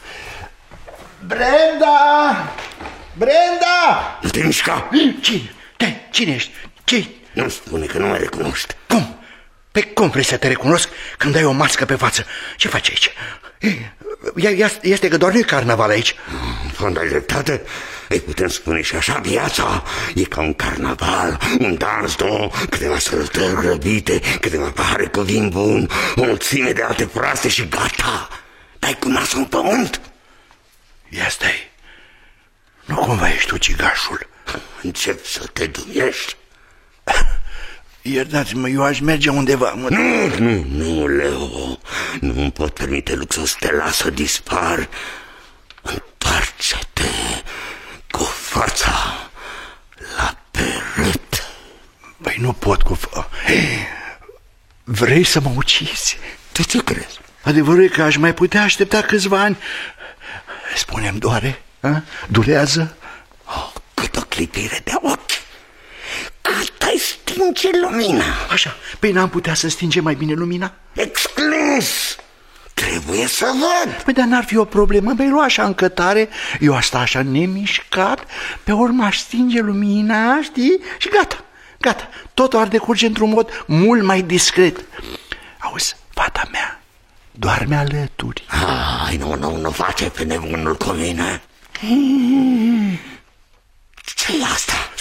Brenda! Brenda! Nu te mișca! Cine? Te, cine ești? Ce? Nu spune că nu mă recunoști. Cum? Pe cum vrei să te recunosc când ai o mască pe față? Ce faci aici? Este că doar nu e carnaval aici. Când ai dreptate, îi putem spune și așa, viața e ca un carnaval, un dans, două, câteva sărătări grăbite, câteva pahare cu vin bun, o mulțime de alte proaste și gata, dai cu nasul în pământ. Ia stai, nu cumva ești ucigașul? Încep să te dumiești. Iertați-mă, eu aș merge undeva. Mă... Nu, nu, nu, Leo, nu îmi pot permite luxul să te las să dispar. Întoarce-te cu fața la perete. Băi, nu pot cu... Vrei să mă ucizi? De ce crezi? Adevărul e că aș mai putea aștepta câțiva ani. Spune-mi, doare? A? Durează? Oh, cât o clipire de ochi. Cât ai stinge lumina. Așa, păi n-am putea să stingem mai bine lumina? Exclus! Trebuie să văd. Păi dar n-ar fi o problemă, mi-ai lua așa în cătare, eu asta așa nemișcat, pe urmă aș stinge lumina, știi? Și gata, gata, totul ar decurge într-un mod mult mai discret. Auzi, fata mea doarme alături. Ai, nu, nu, nu face pe nebunul cu mine. Ce-i asta?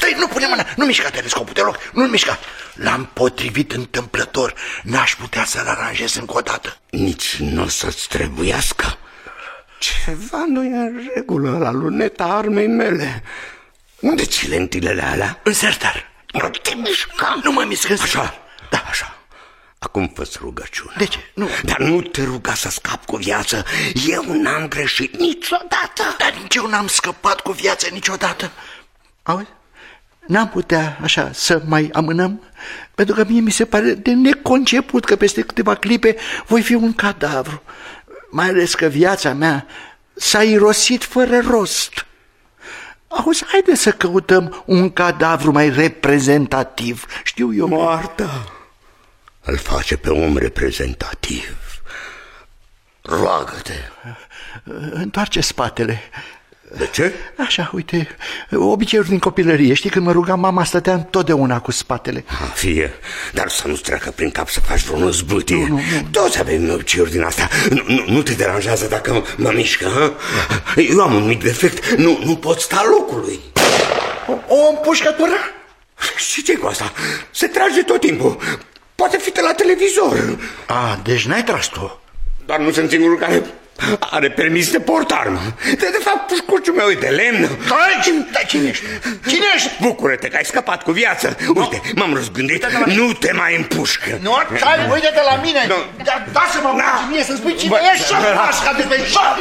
stai, nu pune mâna, nu mișca telescopul, te rog, nu-l mișca. L-am potrivit întâmplător, n-aș putea să-l aranjez încă o dată. Nici nu o să-ți trebuiască. Ceva nu e în regulă la luneta armei mele. Unde ți lentilele alea? În sertar. Nu te mișca. Nu mă mișc. Așa, da, așa. Acum fă-ți rugăciune. De ce? Nu. Dar nu te ruga să scap cu viață. Eu n-am greșit niciodată. Dar nici eu n-am scăpat cu viață niciodată. Auzi? N-am putea așa să mai amânăm? Pentru că mie mi se pare de neconceput că peste câteva clipe voi fi un cadavru. Mai ales că viața mea s-a irosit fără rost. Auzi, haide să căutăm un cadavru mai reprezentativ. Știu eu. Moartea îl face pe om reprezentativ. Roagă-te. Întoarce spatele. De ce? Așa, uite, obiceiuri din copilărie. Știi, când mă rugam, mama stătea întotdeauna cu spatele. Ha, fie, dar să nu-ți treacă prin cap să faci vreun zbâtie. Nu, nu, nu. Toți avem obiceiuri din astea. Nu, nu, nu te deranjează dacă mă mișcă, ha? Eu am un mic defect, nu, nu pot sta locului. O, o împușcătură? Și ce cu asta? Se trage tot timpul. Poate fi de la televizor. A, deci n-ai tras tu. Dar nu sunt singurul care are permis de port armă. De, de fapt, pușcuciul meu e de lemn. Hai, da, cine ești? Cine ești? Bucură-te că ai scăpat cu viață. Uite, m-am răzgândit, nu te mai împușcă. Nu, Charlie, uite-te la mine. Dar lasă-mă da. mie să spui cine ești și așa de pe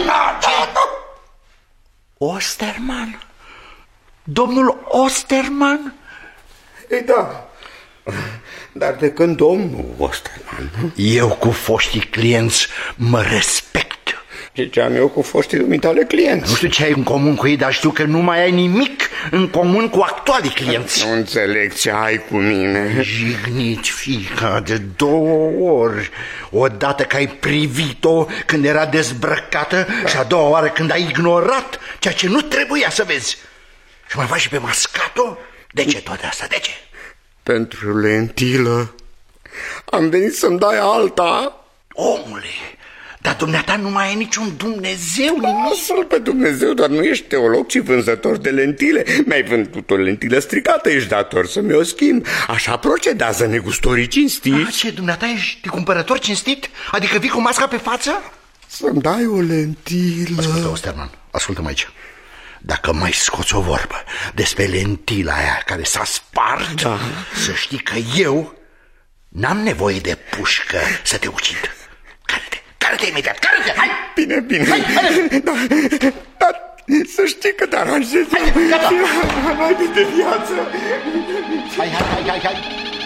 Osterman? Domnul Osterman? Ei, da. Dar de când domnul Osterman? Eu cu foștii clienți mă respect. Și ce am eu cu foștii dumitale clienți? Nu știu ce ai în comun cu ei, dar știu că nu mai ai nimic în comun cu actualii clienți. Nu înțeleg ce ai cu mine. Jignit, fiica, de două ori. Odată că ai privit-o când era dezbrăcată și a doua oară când ai ignorat ceea ce nu trebuia să vezi. Și mai faci și pe mascat-o? De ce toate astea? De ce? Pentru lentilă am venit să-mi dai alta. Omule, dar dumneata nu mai ai niciun Dumnezeu, nimic. Lasă-l pe Dumnezeu, dar nu ești teolog, ci vânzător de lentile. Mi-ai vândut o lentilă stricată, ești dator să mi-o schimb. Așa procedează negustorii cinstiți. A, ce, dumneata ești cumpărător cinstit? Adică vii cu masca pe față? Să-mi dai o lentilă. Ascultă, Osterman, ascultă-mă aici. Dacă mai scoți o vorbă despre lentila aia care s-a spart, da. Să știi că eu n-am nevoie de pușcă să te ucid. Care-te, care-te imediat, care-te, hai! Bine, bine, hai, hai. Da, dar să știi că te aranjezi. Hai, gata! Hai de viață! Hai, hai, hai, hai, hai!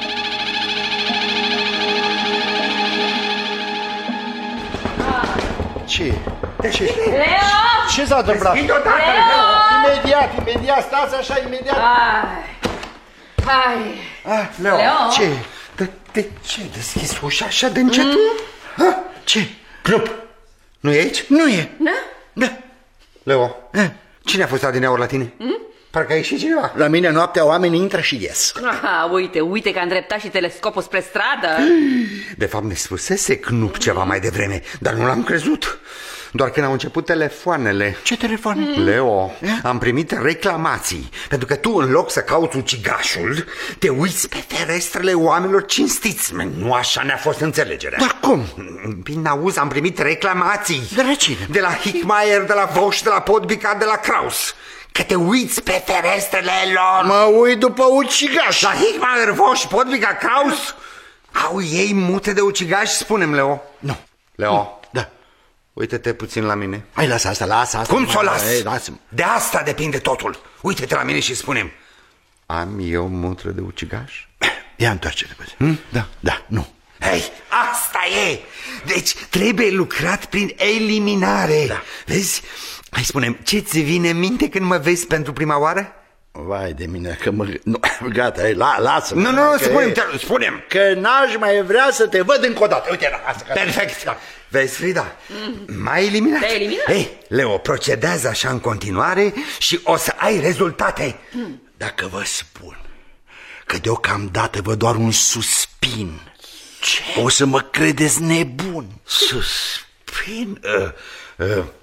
Ce? Ce? Leo! Ce s-a întâmplat? Leo! Imediat, imediat, stați așa, imediat. Hai! Hai! Ah, Leo, Leo? ce? De, de ce deschizi ușa așa de încetul? Mm? Ha? Ce? Club, nu e aici? Nu e. Da? Da. Leo, Eh. cine a fost adineauri la tine? Mm? Parcă a ieșit cineva. La mine noaptea oamenii intră și ies. Aha, uite, uite că a îndreptat și telescopul spre stradă. De fapt, ne spusese Knup ceva mai devreme, dar nu l-am crezut. Doar când au început telefoanele. Ce telefoane? Leo, am primit reclamații pentru că tu, în loc să cauți ucigașul, te uiți pe ferestrele oamenilor cinstiți. Nu așa ne-a fost înțelegerea. Dar cum? Bine, auzi, am primit reclamații. De la cine? De la Hickmayer, de la Vosch, de la Podbica, de la Kraus. Că te uiți pe ferestrele lor. Mă uit după ucigaș. La Hickmayer, Vosch, Podbica, Kraus. Au ei mute de ucigaș, spune-mi, Leo. Nu. Leo. Da. Uite-te puțin la mine. Hai, lasă asta, lasă asta. Cum să o las? Lasă. De asta depinde totul. Uite-te la mine și spune-mi. Am eu mutră de ucigaș? Ia întoarce-te pe hmm? Da, da, nu. Hei, asta e. Deci trebuie lucrat prin eliminare. Da. Vezi? Hai, spune-mi, ce-ți vine în minte când mă vezi pentru prima oară? Vai de mine, că mă... Nu, gata, hai, la, lasă-mă. Nu, nu, nu, spune-mi, spune-mi. Că n-aș mai vrea să te văd încă o dată. Uite, la asta. Perfect. Da. Vezi, Frida? Mm. M-ai eliminat. Te-ai eliminat? Ei, Leo, procedează așa în continuare și o să ai rezultate. Mm. Dacă vă spun că deocamdată vă doar un suspin, ce? O să mă credeți nebun. Suspin? Uh, uh,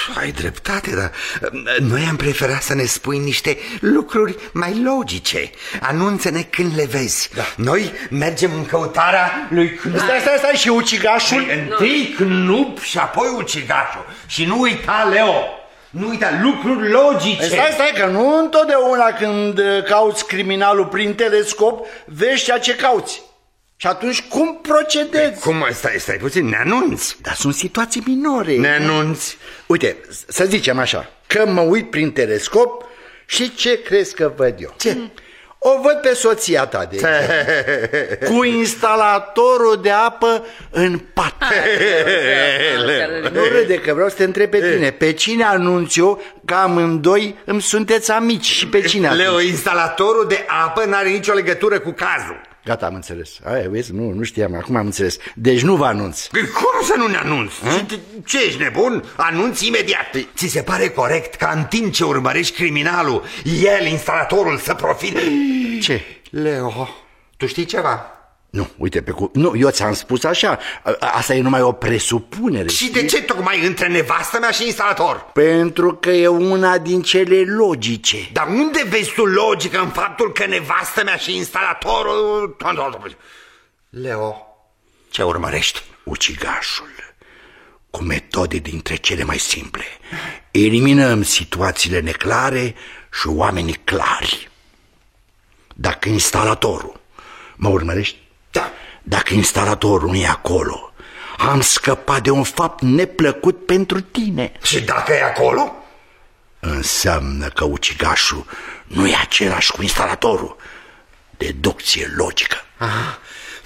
Ai dreptate, dar noi am preferat să ne spui niște lucruri mai logice. Anunță-ne când le vezi. Da. Noi mergem în căutarea lui Cnup. Stai, stai, stai, și ucigașul? Întâi Cnup și apoi ucigașul. Și nu uita, Leo, nu uita, lucruri logice. Stai, stai, că nu întotdeauna când cauți criminalul prin telescop vezi ceea ce cauți. Și atunci cum procedezi? Cum? Stai, stai puțin, ne anunți. Dar sunt situații minore. Ne anunți. Uite, să zicem așa, că mă uit prin telescop și ce crezi că văd eu? Ce? O văd pe soția ta, de cu instalatorul de apă în pat. Nu râde, că vreau să te întreb pe tine. Pe cine anunț eu că amândoi îmi sunteți amici și pe cine atunci? Leo, instalatorul de apă n-are nicio legătură cu cazul. Gata, am înțeles. Aia, vezi, nu, nu știam, acum am înțeles. Deci nu vă anunț. Cum să nu ne anunți? Ce, ești nebun? Anunți imediat. Ți se pare corect ca în timp ce urmărești criminalul, el, instalatorul, să profite? Ce? Leo, tu știi ceva? Nu, uite, pe cu... Nu, eu ți-am spus așa. Asta e numai o presupunere. Și de ce tocmai între nevastă mea și instalator? Pentru că e una din cele logice. Dar unde vezi tu logică în faptul că nevastă mea și instalatorul... Leo, ce urmărești? Ucigașul, cu metode dintre cele mai simple. Eliminăm situațiile neclare și oamenii clari. Dacă instalatorul... Mă urmărești? Da. Dacă instalatorul nu e acolo, am scăpat de un fapt neplăcut pentru tine. Și dacă e acolo? Înseamnă că ucigașul nu e același cu instalatorul. Deducție logică. Aha.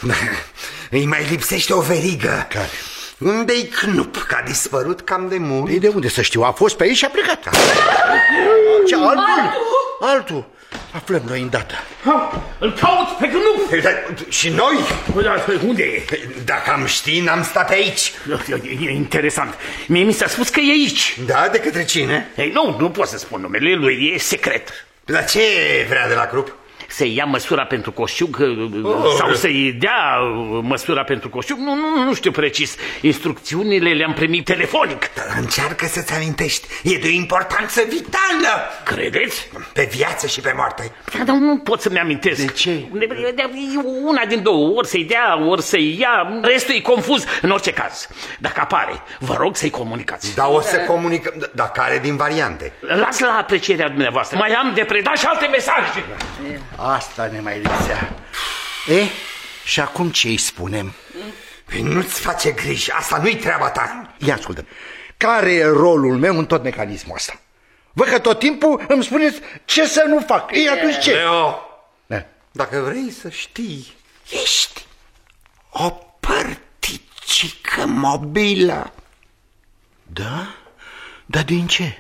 Îi mai lipsește o verigă. Care? Unde-i Cnup? Că a dispărut cam de mult. Ei, de unde să știu? A fost pe aici și a plecat. Ce, altul? Altul. Aflăm noi îndată. Îl caut pe Cnup. Și noi? Unde e? Dacă am ști, n-am stat aici. E interesant. Mie mi s-a spus că e aici. Da? De către cine? Ei, nu, nu pot să spun numele lui, e secret. Dar ce vrea de la Cnup? Să-i ia măsura pentru coșciug oh. sau să-i dea măsura pentru coșciug, nu, nu, nu știu precis. Instrucțiunile le-am primit telefonic. Dar încearcă să-ți amintești, e de o importanță vitală. Credeți? Pe viață și pe moarte. Dar, dar nu pot să-mi amintesc. De ce? Una din două, ori să-i dea, ori să-i ia, restul e confuz. În orice caz, dacă apare, vă rog să-i comunicați. Da, o să comunicăm, dar care din variante? Las la aprecierea dumneavoastră. Mai am de predat și alte mesaje. Asta ne mai lipsea. E? Și acum ce îi spunem? Păi nu-ți face griji, asta nu-i treaba ta. Ia ascultă, care e rolul meu în tot mecanismul ăsta? Văd că tot timpul îmi spuneți ce să nu fac. Ei, atunci ce? Leo, da. Dacă vrei să știi, ești o părticică mobilă. Da? Dar din ce?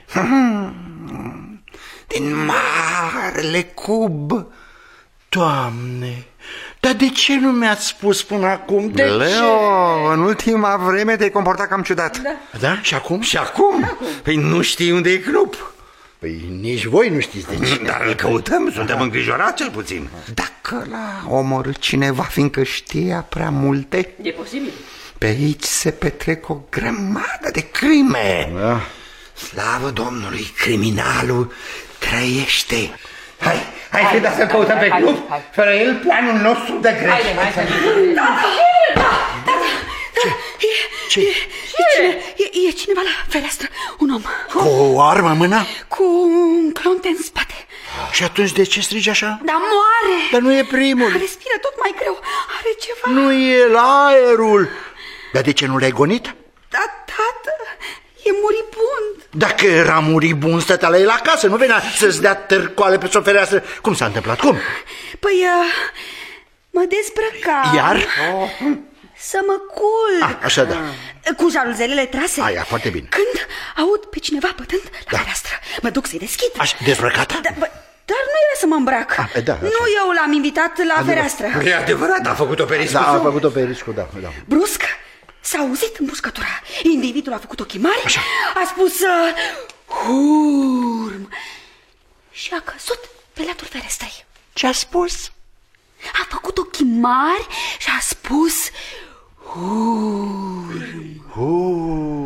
Din marele cub. Doamne, dar de ce nu mi-ați spus până acum? De Leo, ce? în ultima vreme te-ai comportat cam ciudat. Da. Da? Și acum? Și acum? Păi nu știi unde e Cnup. Păi nici voi nu știți de ce. Dar îl căutăm, suntem îngrijorați cel puțin. Dacă l-a omorât cineva, fiindcă știa prea multe, E posibil. pe aici se petrec o grămadă de crime. Da. Slavă Domnului, criminalul trăiește. Hai, hai, hai da să-l căutăm pe Cnup. Fără el, planul nostru de grec. Haide, hai să... Ce? E, cine, e, e cineva la fereastră, un om. Cu o armă în mână? Cu un clonte în spate. Și atunci de ce strigi așa? Dar moare. Dar nu e primul. Respiră tot mai greu, are ceva. Nu e la aerul. Dar de ce nu l-ai gonit? Da, tată, e muribund. Dacă era muribund, stătea la el acasă, nu venea să-ți dea târcoale pe o fereastră. Cum s-a întâmplat? Cum? Păi, uh, mă dezbrăcam. Iar? Oh. Să mă culc. Ah, așa da. Cu jaluzelele trase. Aia, foarte bine. Când aud pe cineva pătând la Da. fereastră, mă duc să-i deschid. Așa, dezbrăcată? Da, bă, dar nu era să mă îmbrac. Ah, da, așa. Nu eu l-am invitat la Adevăr. fereastră. E adevărat, a făcut-o pe riscul Da, a său. făcut-o pe riscul, da, da. Brusc s-a auzit împușcătura. Individul a făcut o chimare. Așa. A spus uh, hurm și a căzut pe latul ferestrei. Ce a spus? A făcut o chimare și a spus hurm. Uh, a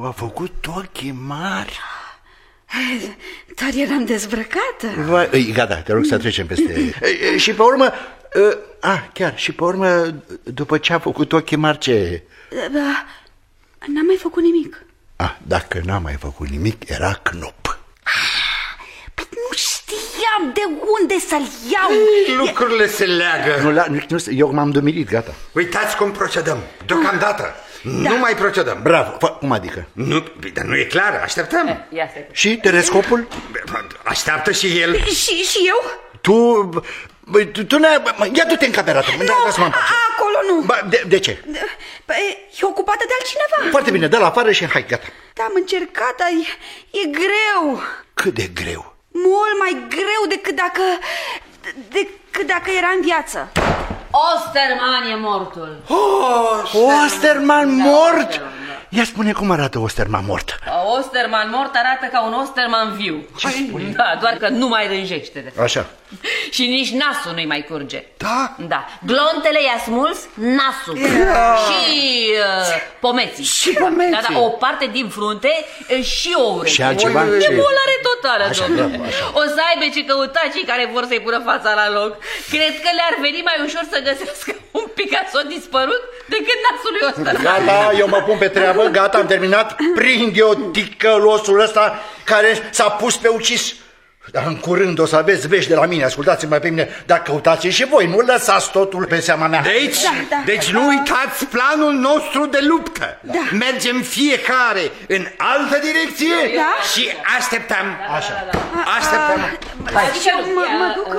v-a făcut ochii mari. Dar eram dezbrăcată. Vai, gata, te rog să trecem peste. Și pe urmă, a, chiar, și pe urmă, după ce a făcut ochii mari, ce? N-am mai făcut nimic. A, dacă n-am mai făcut nimic, era Knop. Păi nu știam de unde să-l iau. Ei, lucrurile se leagă. Nu, la, nu, eu m-am domirit, gata. Uitați cum procedăm, deocamdată. Da. Nu mai procedăm. Bravo, fă, cum adică? Nu, dar nu e clar, așteptăm. Ia și telescopul? Așteaptă și el. Și, și eu? Tu, tu, tu ne-ai... Ia du-te în camera ta. Nu, acolo nu. Ba, de, de ce? Păi, e ocupată de altcineva. Foarte bine, dă-l afară și hai, gata. Da, am încercat, dar e, e greu. Cât de greu? Mult mai greu decât dacă... decât dacă era în viață. Osterman e mortul. Oh, Osterman mort? Da, ia spune cum arată Osterman mort. Osterman mort arată ca un Osterman viu. Ce spui? Da, doar că nu mai rânjește. Așa. Și nici nasul nu-i mai curge. Da? Da. Glontele i-a smuls nasul. Yeah. Și uh, pomeții. Și pomeții. Da, da, o parte din frunte și o ureche. Și altceva? E molare totală, așa, domnule. da, așa. O să aibă ce căuta cei care vor să-i pună fața la loc. Cred că le-ar veni mai ușor să găsească un Picasso dispărut decât nasul lui Osterman. Gata, eu mă pun pe treabă, gata, am terminat. Prind eu ticălosul ăsta care s-a pus pe ucis. Dar în curând o să aveți vești de la mine, ascultați-mă pe mine, dar căutați și voi, nu lăsați totul pe seama mea. Deci, da, da. deci nu uitați planul nostru de luptă. Da. Mergem fiecare în altă direcție da. și așteptăm. Așa. Așteptăm. Mă, mă duc.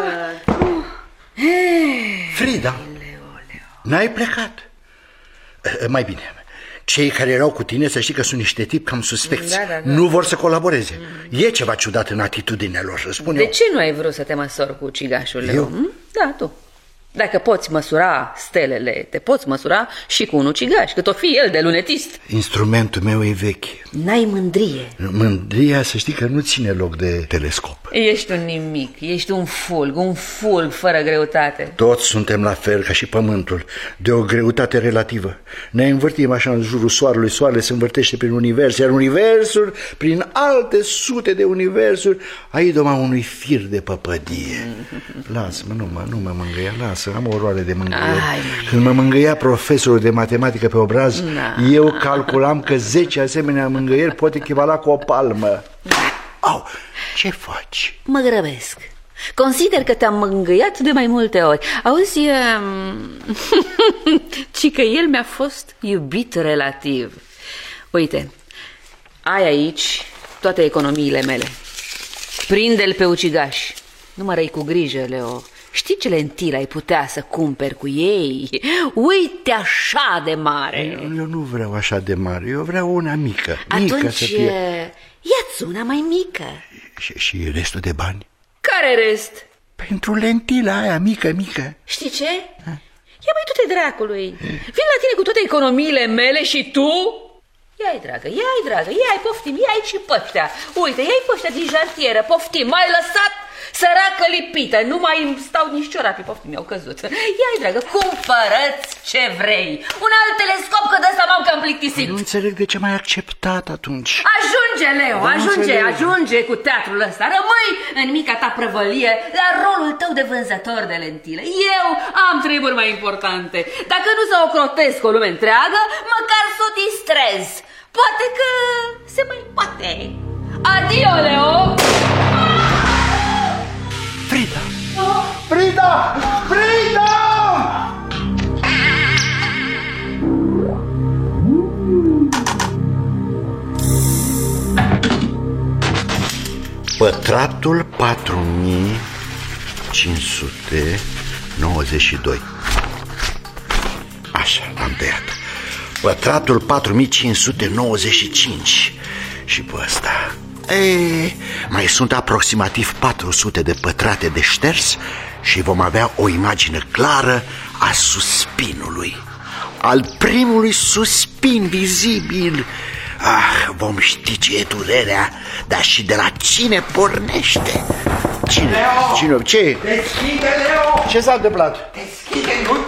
Frida, n-ai plecat. Mai bine, cei care erau cu tine să știi că sunt niște tipi cam suspecți. Da, da, da. Nu vor să colaboreze. E ceva ciudat în atitudinea lor, spun De eu. ce nu ai vrut să te măsori cu ucigașul, Leo? Eu? Da, tu. Dacă poți măsura stelele, te poți măsura și cu un ucigaș, cât o fi el de lunetist. Instrumentul meu e vechi. N-ai mândrie. Mândria, să știi că nu ține loc de telescop. Ești un nimic, ești un fulg, un fulg fără greutate. Toți suntem la fel ca și pământul, de o greutate relativă. Ne învârtim așa în jurul soarelui, soarele se învârtește prin univers, iar universul, prin alte sute de universuri, a idoma unui fir de păpădie. Lasă-mă, nu mă, nu mă mângâia, lasă, am oroare de mângâieri. Când mă mângâia profesorul de matematică pe obraz, Na. eu calculam că zece asemenea mângâieri pot echivala cu o palmă. Au, ce faci? Mă grăbesc. Consider că te-am mângâiat de mai multe ori. Auzi, um... ci că el mi-a fost iubit relativ. Uite, ai aici toate economiile mele. Prinde-l pe ucigaș. Nu mă răi cu grijă, Leo. Știi ce lentile ai putea să cumperi cu ei? Uite așa de mare. Eu, eu nu vreau așa de mare, eu vreau una mică. Mică Atunci să fie. ia-ți una mai mică. Și, și restul de bani? Care rest? Pentru lentila aia mică, mică. Știi ce? Ia mai du-te dracului. Vin la tine cu toate economiile mele și tu? Ia-i, dragă, ia-i, dragă, ia-i, poftim, ia-i și pe ăștia. Uite, ia-i pe ăștia din jartieră, poftim, m-ai lăsat săracă lipită, nu mai stau nici ciorapii, poftim, mi-au căzut. Ia-i, dragă, cumpără-ți ce vrei. Un alt telescop, că de-asta m-am cam plictisit. Nu înțeleg de ce m-ai acceptat atunci. Ajunge, Leo, Nu ajunge, înțeleg. ajunge cu teatrul ăsta. Rămâi în mica ta prăvălie la rolul tău de vânzător de lentile. Eu am treburi mai importante. Dacă nu să ocrotesc o lume întreagă, măcar să o distrez. Poate că se mai poate. Adio, Leo! Frida! Frida! Frida! Pătratul patru mii cinci sute nouăzeci și doi. Așa, am tăiat. Pătratul patru mii cinci sute nouăzeci și cinci. Și pe ăsta. Ei, mai sunt aproximativ patru sute de pătrate de șters și vom avea o imagine clară a suspinului. Al primului suspin vizibil. Ah, vom ști ce e durerea, dar și de la cine pornește. Cine? Leo! Cine? Ce? Deschide, Leo! Ce s-a întâmplat? Deschide, nu te ascult!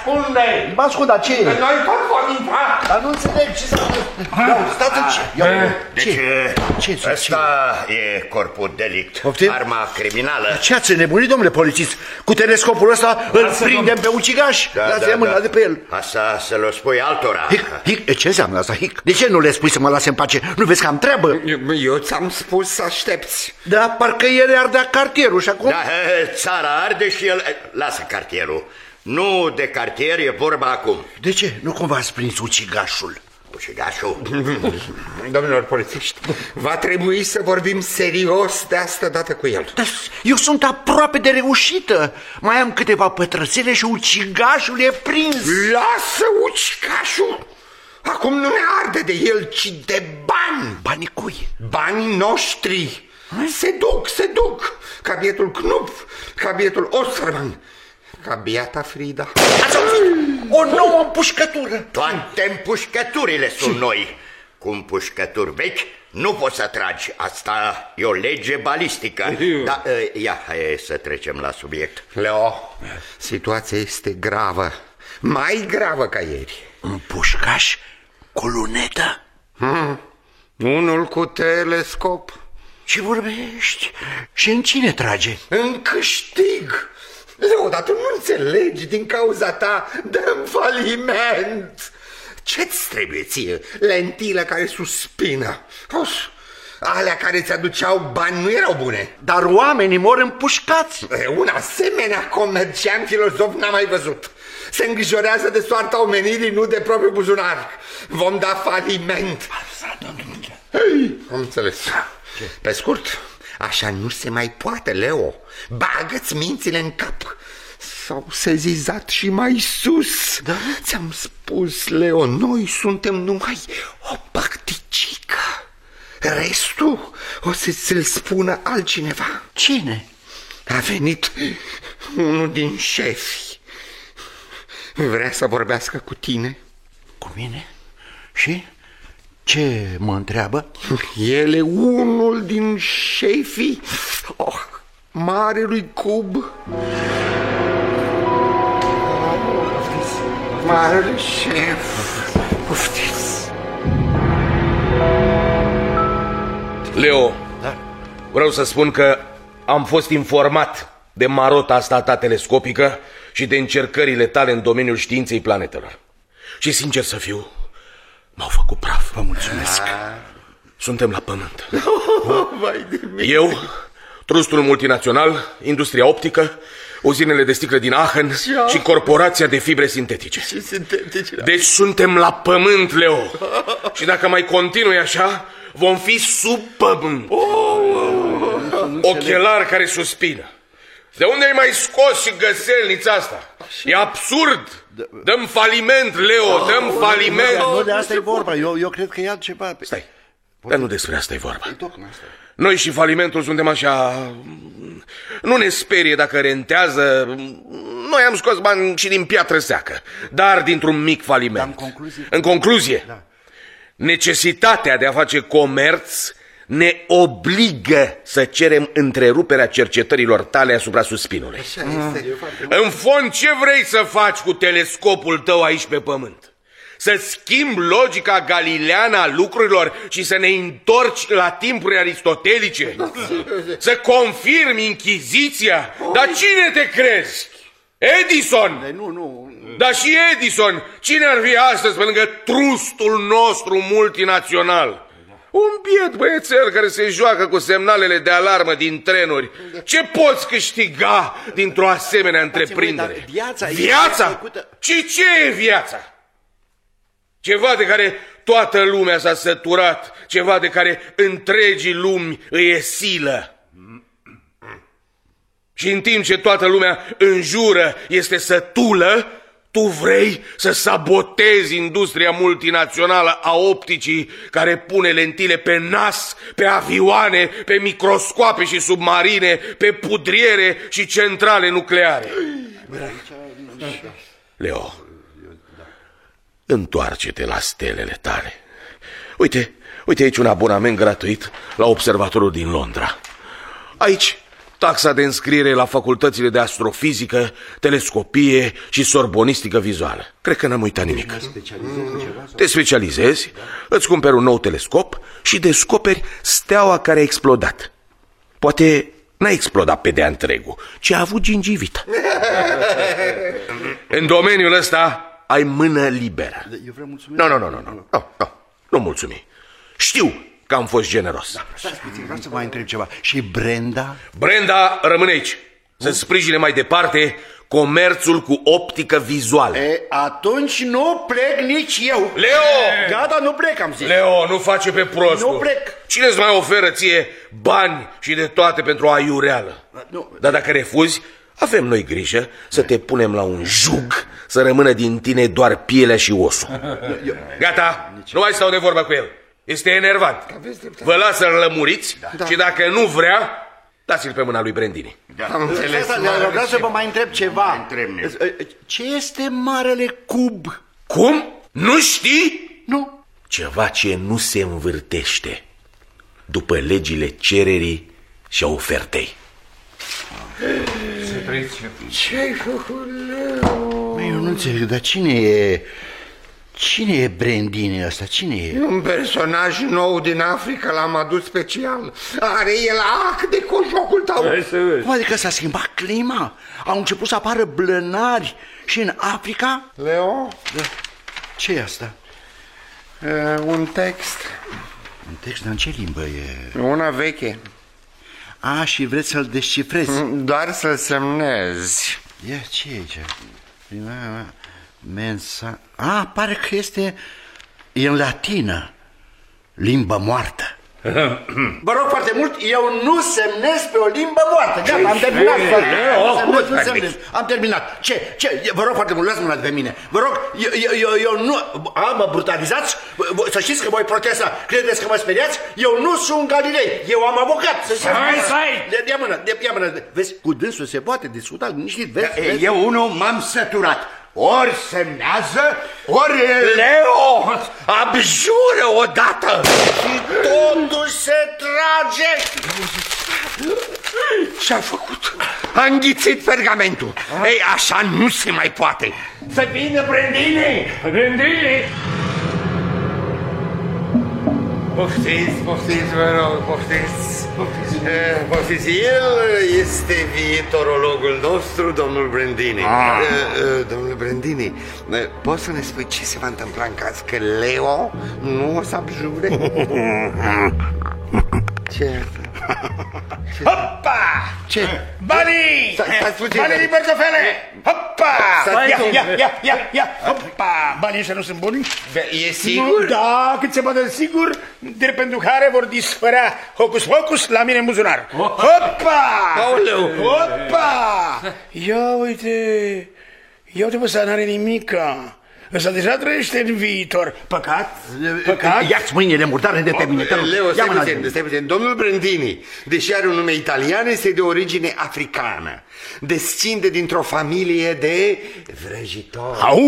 ascunde! Mă ascund, dar ce e? Noi tot vom intra! Dar nu înțeleg ce s-a... Stați în ce? Deci, Ce? Ce? ăsta e corpul delict, Poftim? arma criminală. Ce ați nebunit, domnule polițist? Cu telescopul ăsta îl prindem pe ucigaș? Lasă-i mâna de pe el. Asta să l-o spui altora. Hic, hic, ce înseamnă asta, hic? De ce nu le spui să mă lase în pace? Nu vezi că am treabă? Eu ți-am spus să aștepți. Da, parcă ieri ardea cartierul și acum... Da, țara arde și el... Lasă cartierul. Nu de cartier e vorba acum. De ce? Nu cumva ați prins ucigașul? Ucigașul? Domnilor polițiști, va trebui să vorbim serios de asta dată cu el. Dar eu sunt aproape de reușită. Mai am câteva pătrățele și ucigașul e prins. Lasă ucigașul! Acum nu ne arde de el, ci de bani. Banii cui? Banii noștri. Se duc, se duc. Ca bietul Knupf, ca bietul Osterman, ca biata Frida. Ați auzit? O nouă împușcătură. Toate împușcăturile sunt noi. Cu împușcături vechi nu poți să tragi. Asta e o lege balistică. Dar ia, hai să trecem la subiect. Leo, situația este gravă. Mai gravă ca ieri. Un pușcaș cu lunetă? Hmm. Unul cu telescop. Ce vorbești? Și în cine trage? În câștig. Leo, dar tu nu înțelegi, din cauza ta dăm faliment. Ce-ți trebuie ție? Lentilă care suspină. Os, alea care ți aduceau bani nu erau bune. Dar oamenii mor împușcați. Un asemenea comerciant filozof n-am mai văzut. Se îngrijorează de soarta omenirii, nu de propriul buzunar. Vom da faliment. Hei, am înțeles. Pe scurt, așa nu se mai poate, Leo. Bagă-ți mințile în cap. S-au sezizat și mai sus. Da? Ți-am spus, Leo, noi suntem numai o pacticică. Restul o să ți-l spună altcineva. Cine? A venit unul din șefi. Vrea să vorbească cu tine. Cu mine? Și? Ce mă întreabă? El e unul din șefii oh, Marelui Cub. Marele șef. Poftiți. Leo, da? Vreau să spun că am fost informat de marota asta ta telescopică și de încercările tale în domeniul științei planetelor. Și sincer să fiu, m-au făcut praf. Vă mulțumesc. Suntem la pământ. Eu, trustul multinațional, industria optică, uzinele de sticlă din Aachen și corporația de fibre sintetice. Deci suntem la pământ, Leo. Și dacă mai continui așa, vom fi sub pământ. Ochelari care suspină. De unde ai mai scos și găselnița asta? E absurd. Dăm faliment, Leo, dăm faliment. Nu de asta e vorba, eu, eu cred că e altceva. Stai, dar nu despre asta e vorba. Noi și falimentul suntem așa... Nu ne sperie dacă rentează. Noi am scos bani și din piatră seacă, dar dintr-un mic faliment. În concluzie, în concluzie da. Necesitatea de a face comerț ne obligă să cerem întreruperea cercetărilor tale asupra suspinului. În fond, ce vrei să faci cu telescopul tău aici pe pământ? Să schimbi logica galileană a lucrurilor și să ne întorci la timpuri aristotelice? Să confirmi Inchiziția? Dar cine te crezi? Edison! Nu, nu. Dar și Edison, cine ar fi astăzi pe lângă trustul nostru multinațional? Un biet băiețel care se joacă cu semnalele de alarmă din trenuri. Ce poți câștiga dintr-o asemenea întreprindere? Viața? Viața? Și ce e viața? Ceva de care toată lumea s-a săturat, ceva de care întregii lumi îi e silă. Și în timp ce toată lumea înjură este sătulă, tu vrei să sabotezi industria multinațională a opticii care pune lentile pe nas, pe avioane, pe microscoape și submarine, pe pudriere și centrale nucleare. Leo, întoarce-te la stelele tale. Uite, uite aici un abonament gratuit la observatorul din Londra. Aici taxa de înscriere la facultățile de astrofizică, telescopie și sorbonistică vizuală. Cred că n-am uitat nimic. Te specializezi, îți cumperi un nou telescop și descoperi steaua care a explodat. Poate n-a explodat pe de-a întregul, ci a avut gingivită. În domeniul ăsta ai mână liberă. Eu vreau mulțumesc. Nu, nu, nu, nu, nu, nu, nu, nu mulțumi. Știu că am fost generos. Da, stați puțin, vreau să vă mai întreb ceva. Și Brenda? Brenda rămâne aici, să sprijine mai departe comerțul cu optică vizuală. E, atunci nu plec nici eu. Leo! Gata, nu plec, am zis. Leo, nu face pe prostul. Nu plec. Cine îți mai oferă ție bani și de toate pentru aiureală? Nu. Dar dacă refuzi, avem noi grijă să te punem la un jug, să rămână din tine doar pielea și osul. Gata, nu mai stau de vorbă cu el. Este enervant. Vă las să-l lămuriți și dacă nu vrea, dați-l pe mâna lui Brendini. Am înțeles. Vreau să vă mai întreb ceva. Ce este Marele Cub? Cum? Nu știi? Nu. Ceva ce nu se învârtește după legile cererii și a ofertei. Ce-ai făcut, Leo? Eu nu înțeleg, dar cine e... Cine e Brendini ăsta? Cine e? Un personaj nou din Africa, l-am adus special. Are el ac de cojocul tău. Cum adică s-a schimbat clima? Au început să apară blănari și în Africa? Leo? Da. Ce e asta? Uh, un text. Un text, dar în ce limbă e? Una veche. A, și vreți să-l descifrezi? Doar să-l semnezi. Ia, ce e aici? Mensa... A, pare că este... E în latină. Limba moartă. Vă rog foarte mult, eu nu semnez pe o limbă moartă. Gata, am terminat. Semnez, nu semnez. Am terminat. Ce? Ce? Vă rog foarte mult, luați mâna de pe mine. Vă rog, eu, eu, eu nu... A, mă brutalizați? Să știți că voi protesta. Credeți că mă speriați? Eu nu sunt Galilei. Eu am avocat. Hai, stai! Ia mână, ia mână. Vezi, cu dânsul se poate discuta liniștit. Vezi, vezi? Eu unul m-am săturat. Ori semnează, ori... Leo! Abjură odată! Și totuși se trage! Ce-a făcut? A înghițit pergamentul. Ei, așa nu se mai poate. Să vină Brendini! Brendini! Poftiți, poftiți, vă rog, poftiți. Poftiți. Eh, poftiți. El este viitorologul nostru, domnul Brendini. Ah. Eh, eh, domnul Brendini, eh, poți să ne spui ce se va întâmpla în caz că Leo nu o să abjure? Ce? Ce? Hoppa! Ce? Banii! Banii din portofele! Hoppa! Ia, ia, ia, ia, ia! Hoppa! Banii ăștia nu sunt buni? E sigur? Nu, da, cât se poate sigur, de pentru care vor dispărea hocus-pocus la mine în buzunar. Hoppa! Aoleu! Hoppa! Ia uite, ia uite, bă, să n-are nimica. Ăsta deja trăiește în viitor. Păcat? Păcat? Ia-ți mâinile murdare de pe mine. Leo, stai puțin, stai puțin. Domnul Brendini, deși are un nume italian, este de origine africană. Descinde dintr-o familie de vrăjitori. Au!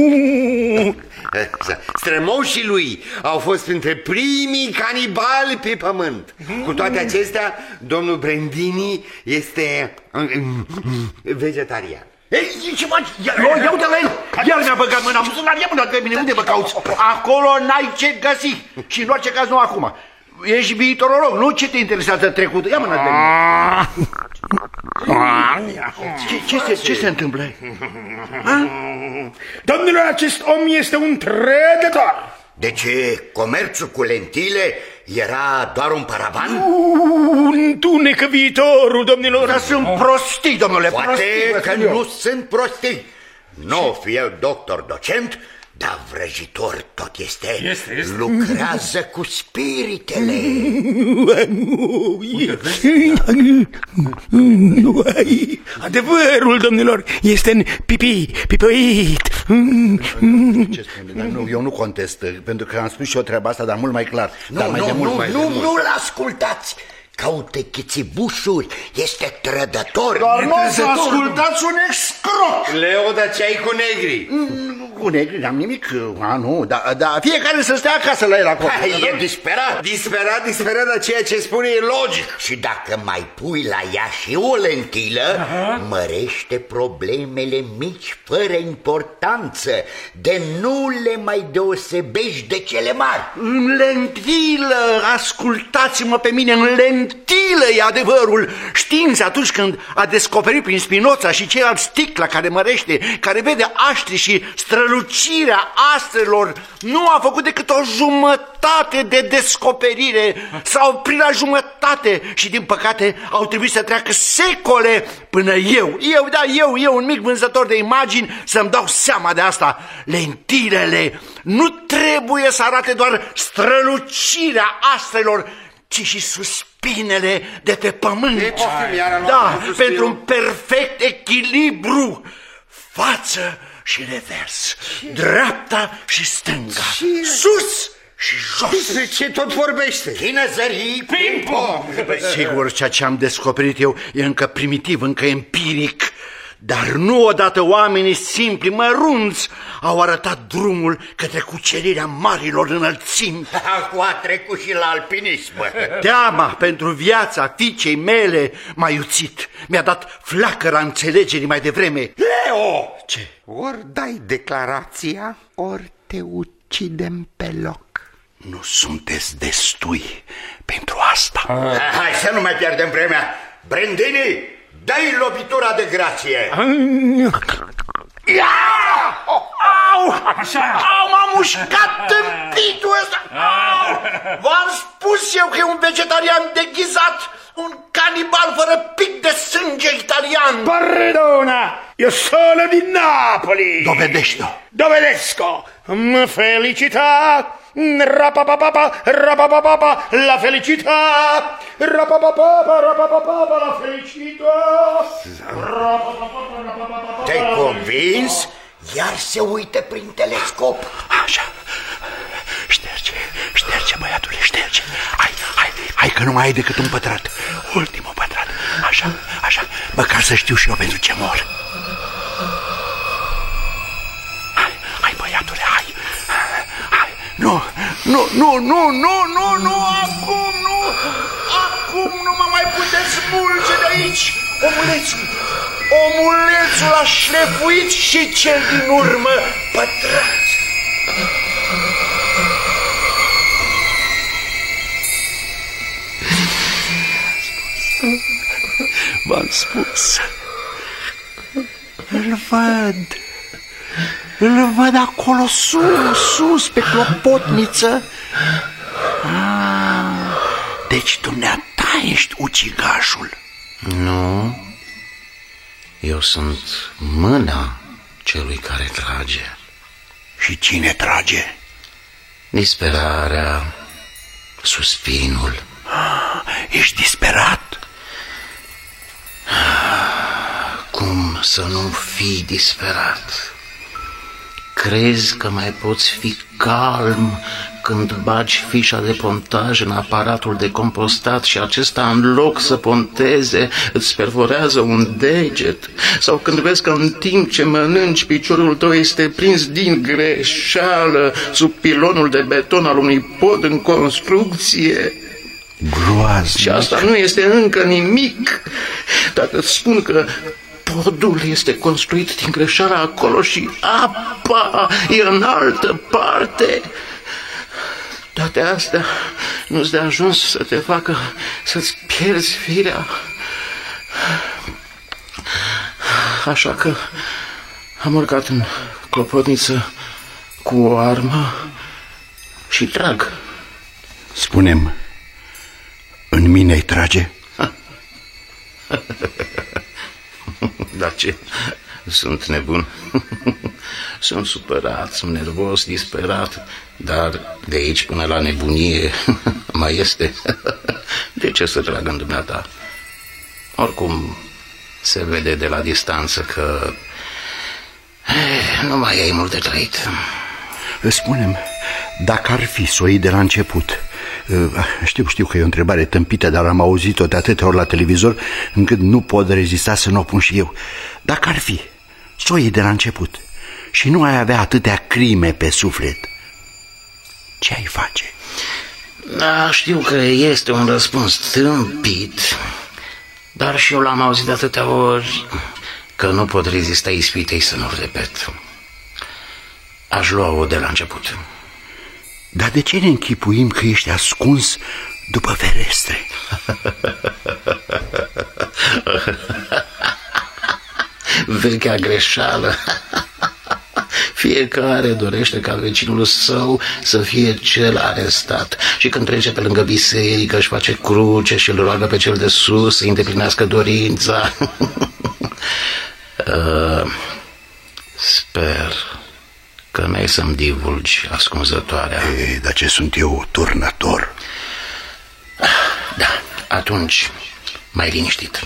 Strămoșii lui au fost printre primii canibali pe pământ. Cu toate acestea, domnul Brendini este vegetarian. Ei, ce faci? Ia, ia, ia uite la el! Iar mi-a băgat mâna, ia mâna de mine, unde mă cauți? Acolo n-ai ce găsi. Și în orice caz nu acum. Ești viitorolog, nu ce te interesează trecutul. Ia mâna de mine. Ce, ce, se, ce se întâmplă? Domnilor, acest om este un trădător. Deci comerțul cu lentile era doar un paravan? Întunecă viitorul, domnilor. Dar sunt prostii, domnule. Poate prostii, că nu sunt prostii. Nu fi el doctor docent, dar vrăjitor tot este. Este, este. Lucrează cu spiritele. Adevărul, domnilor, este în pipi, pipiuit. Ce spune? Dar nu, eu nu contest, pentru că am spus și eu treaba asta, dar mult mai clar. Nu, dar mai nu, de mult, nu, mai nu, de mult. nu-l ascultați. Caute chițibușuri, este trădător. Dar nu o să ascultați un excroc. Leo, dar ce ai cu negri? cu negri n-am nimic. A, nu, dar da, fiecare să stea acasă la el acolo. E disperat, disperat, disperat, dar ceea ce spune e logic. Și dacă mai pui la ea și o lentilă, aha, mărește problemele mici fără importanță, de nu le mai deosebești de cele mari. În lentilă, ascultați-mă pe mine, în lentilă e adevărul. Știința atunci când a descoperit prin Spinoza și ceilalți sticla care mărește, care vede aștri și strălucirea astrelor, nu a făcut decât o jumătate de descoperire, sau prin la jumătate, și din păcate au trebuit să treacă secole până eu, eu, da, eu, eu, un mic vânzător de imagini, să-mi dau seama de asta. Lentilele nu trebuie să arate doar strălucirea astrelor, ci și suspinele de pe pământ. Deci, da, pentru un perfect echilibru, față și revers, dreapta și stânga, sus și jos. De ce tot vorbește? Chinezării, ping-pong. Sigur, ceea ce am descoperit eu e încă primitiv, încă empiric, dar nu odată oamenii simpli, mărunți, au arătat drumul către cucerirea marilor înălțimi. Acum a trecut și la alpinism. Teama pentru viața fiicei mele m-a iuțit. Mi-a dat flacăra înțelegerii mai devreme. Leo! Ce? Ori dai declarația, ori te ucidem pe loc. Nu sunteți destui pentru asta. Hai să nu mai pierdem vremea. Brandini, dai lovitura de grație. Au! Au, m-a mușcat tâmpitul ăsta! V-am spus eu că e un vegetarian deghizat, un canibal fără pic de sânge italian. Pardona, io sono di Napoli. Dovedește-o. Dovedesco. Felicità. Rapapapapa, rapapapapa, la felicità. Rapapapapa, rapapapapa, la felicità. Te-ai convins? Iar se uită prin telescop. Așa. Șterge, șterge, băiatule, șterge. Hai, hai, hai că nu mai ai decât un pătrat. Ultimul pătrat. Așa, așa, măcar să știu și eu pentru ce mor. Hai, hai, băiatule, hai. Hai, nu, nu, nu, nu, nu, nu, nu, acum nu. Acum nu mă mai puteți smulge de aici. Omulețul, omulețul a șlefuit și cel din urmă pătrat. V-am spus. Îl văd. Îl văd acolo sus, sus, pe clopotniță. Ah, deci dumneata ești ucigașul. Nu. Eu sunt mâna celui care trage. Și cine trage? Disperarea, suspinul. Ah, ești disperat? Cum să nu fii disperat? Crezi că mai poți fi calm când bagi fișa de pontaj în aparatul de compostat și acesta, în loc să ponteze, îți perforează un deget? Sau când vezi că în timp ce mănânci, piciorul tău este prins din greșeală sub pilonul de beton al unui pod în construcție? Groaznic. Și asta nu este încă nimic. Dacă îți spun că podul este construit din greșeală acolo și apa e în altă parte, toate astea nu-ți de ajuns să te facă să-ți pierzi firea. Așa că am urcat în clopotniță cu o armă și trag. Spune-mi, în mine-i trage? Dar ce? Sunt nebun. Sunt supărat, sunt nervos, disperat, dar de aici până la nebunie mai este. De ce să trag în dumneata? Oricum se vede de la distanță că nu mai ai mult de trăit. Spune-mi, dacă ar fi să o iei de la început. Știu, știu că e o întrebare tâmpită, dar am auzit-o de atâtea ori la televizor încât nu pot rezista să nu o pun și eu. Dacă ar fi să o iei de la început și nu ai avea atâtea crime pe suflet, ce ai face? Da, știu că este un răspuns tâmpit, dar și eu l-am auzit de atâtea ori că nu pot rezista ispitei să nu-l repet. Aș lua-o de la început. Dar de ce ne închipuim că ești ascuns după ferestre? Vechea greșeală. Fiecare dorește ca vecinul său să fie cel arestat. Și când trece pe lângă biserică își face cruce și îl roagă pe cel de sus să îndeplinească dorința. uh, Sper că n-ai să-mi divulgi ascunzătoarea. E, dar ce sunt eu, turnător? Da, atunci mai liniștit.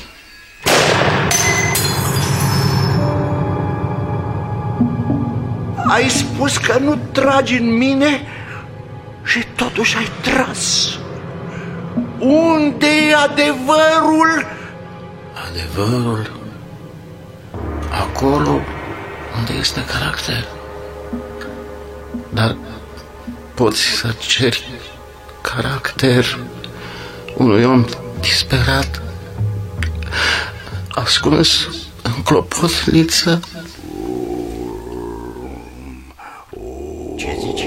Ai spus că nu tragi în mine și totuși ai tras. Unde e adevărul? Adevărul? Acolo unde este caracter. Dar poți să ceri caracter unui om disperat, ascuns în clopotliță? Ce zice?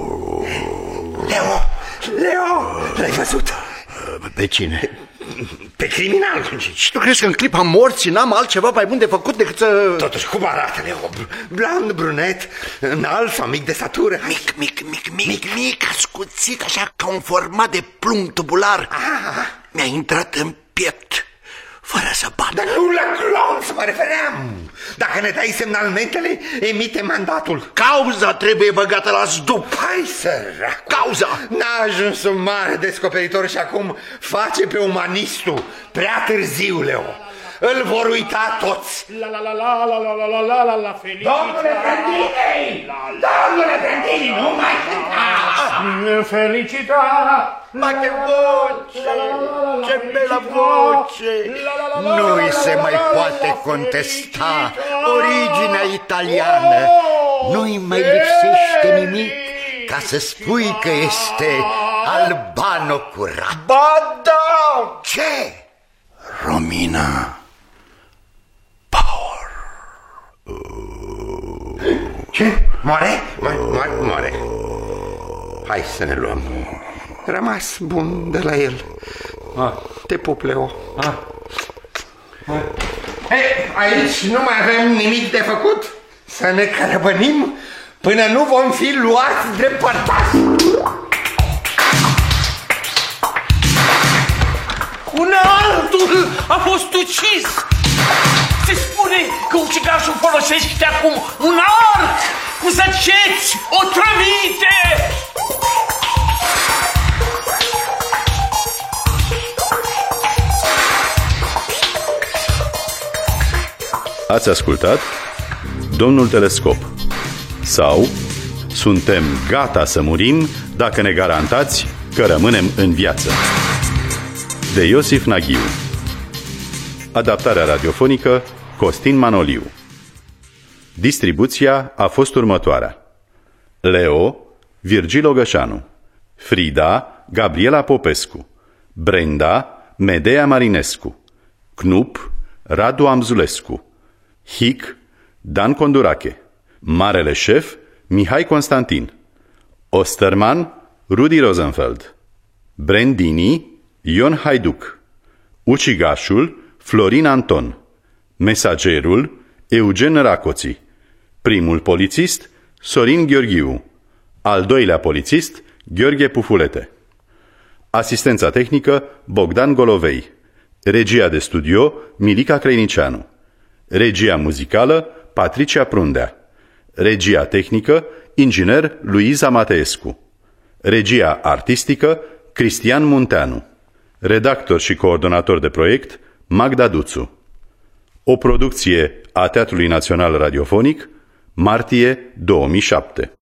Leo! Leo! L-ai văzut? Pe cine? Pe criminal. Și tu crezi că în clipa morții n-am altceva mai bun de făcut decât să... Totuși, cum arată, Leo? Blond, brunet, înalt sau mic de statură? Mic, mic, mic, mic, mic, mic, ascuțit, așa ca un format de plumb tubular. Ah. Mi-a intrat în piept, fără să bată. Dar nu la clon mă refeream. Dacă ne dai semnalmentele, emite mandatul. Cauza trebuie băgată la zdup. Hai, săracu. Cauza! N-a ajuns un mare descoperitor și acum face pe umanistul. Prea târziu, Leo. Îl vor uita toți. La la la la la la la la la la la felicita. Domnule Brandini! Domnule Brandini, nu mai cânta! Felicita! Ma che voce! Ce bella voce! Nu-i se mai poate contesta originea italiană. Nu-i mai lipsește nimic ca să spui că este albano curat. Ba da! Ce? Romina Power. Ce? Moare? Moare, moare. Hai să ne luăm. Rămas bun de la el. Ah. Te pup, Leo. Ah. Ah. Hey, aici nu mai avem nimic de făcut. Să ne cărăbănim până nu vom fi luați drept părtași. Un altul a fost ucis. Se spune că ucigașul folosește acum un arc cu săgeți otrăvite. Ați ascultat Domnul Telescop sau Suntem gata să murim dacă ne garantați că rămânem în viață, de Iosif Naghiu. Adaptarea radiofonică Costin Manoliu. Distribuția a fost următoarea: Leo, Virgil Ogășanu; Frida, Gabriela Popescu; Brenda, Medea Marinescu; Knup, Radu Amzulescu; Hic, Dan Condurache; Marele Șef, Mihai Constantin; Osterman, Rudi Rosenfeld; Brendini, Ion Haiduc; Ucigașul, Florin Anton; Mesagerul, Eugen Racoții; primul polițist, Sorin Gheorghiu; al doilea polițist, Gheorghe Pufulete; asistența tehnică, Bogdan Golovei; regia de studio, Milica Creinicianu; regia muzicală, Patricia Prundea; regia tehnică, inginer Luiza Mateescu; regia artistică, Cristian Munteanu; redactor și coordonator de proiect, Magda Duțu. O producție a Teatrului Național Radiofonic, martie două mii șapte.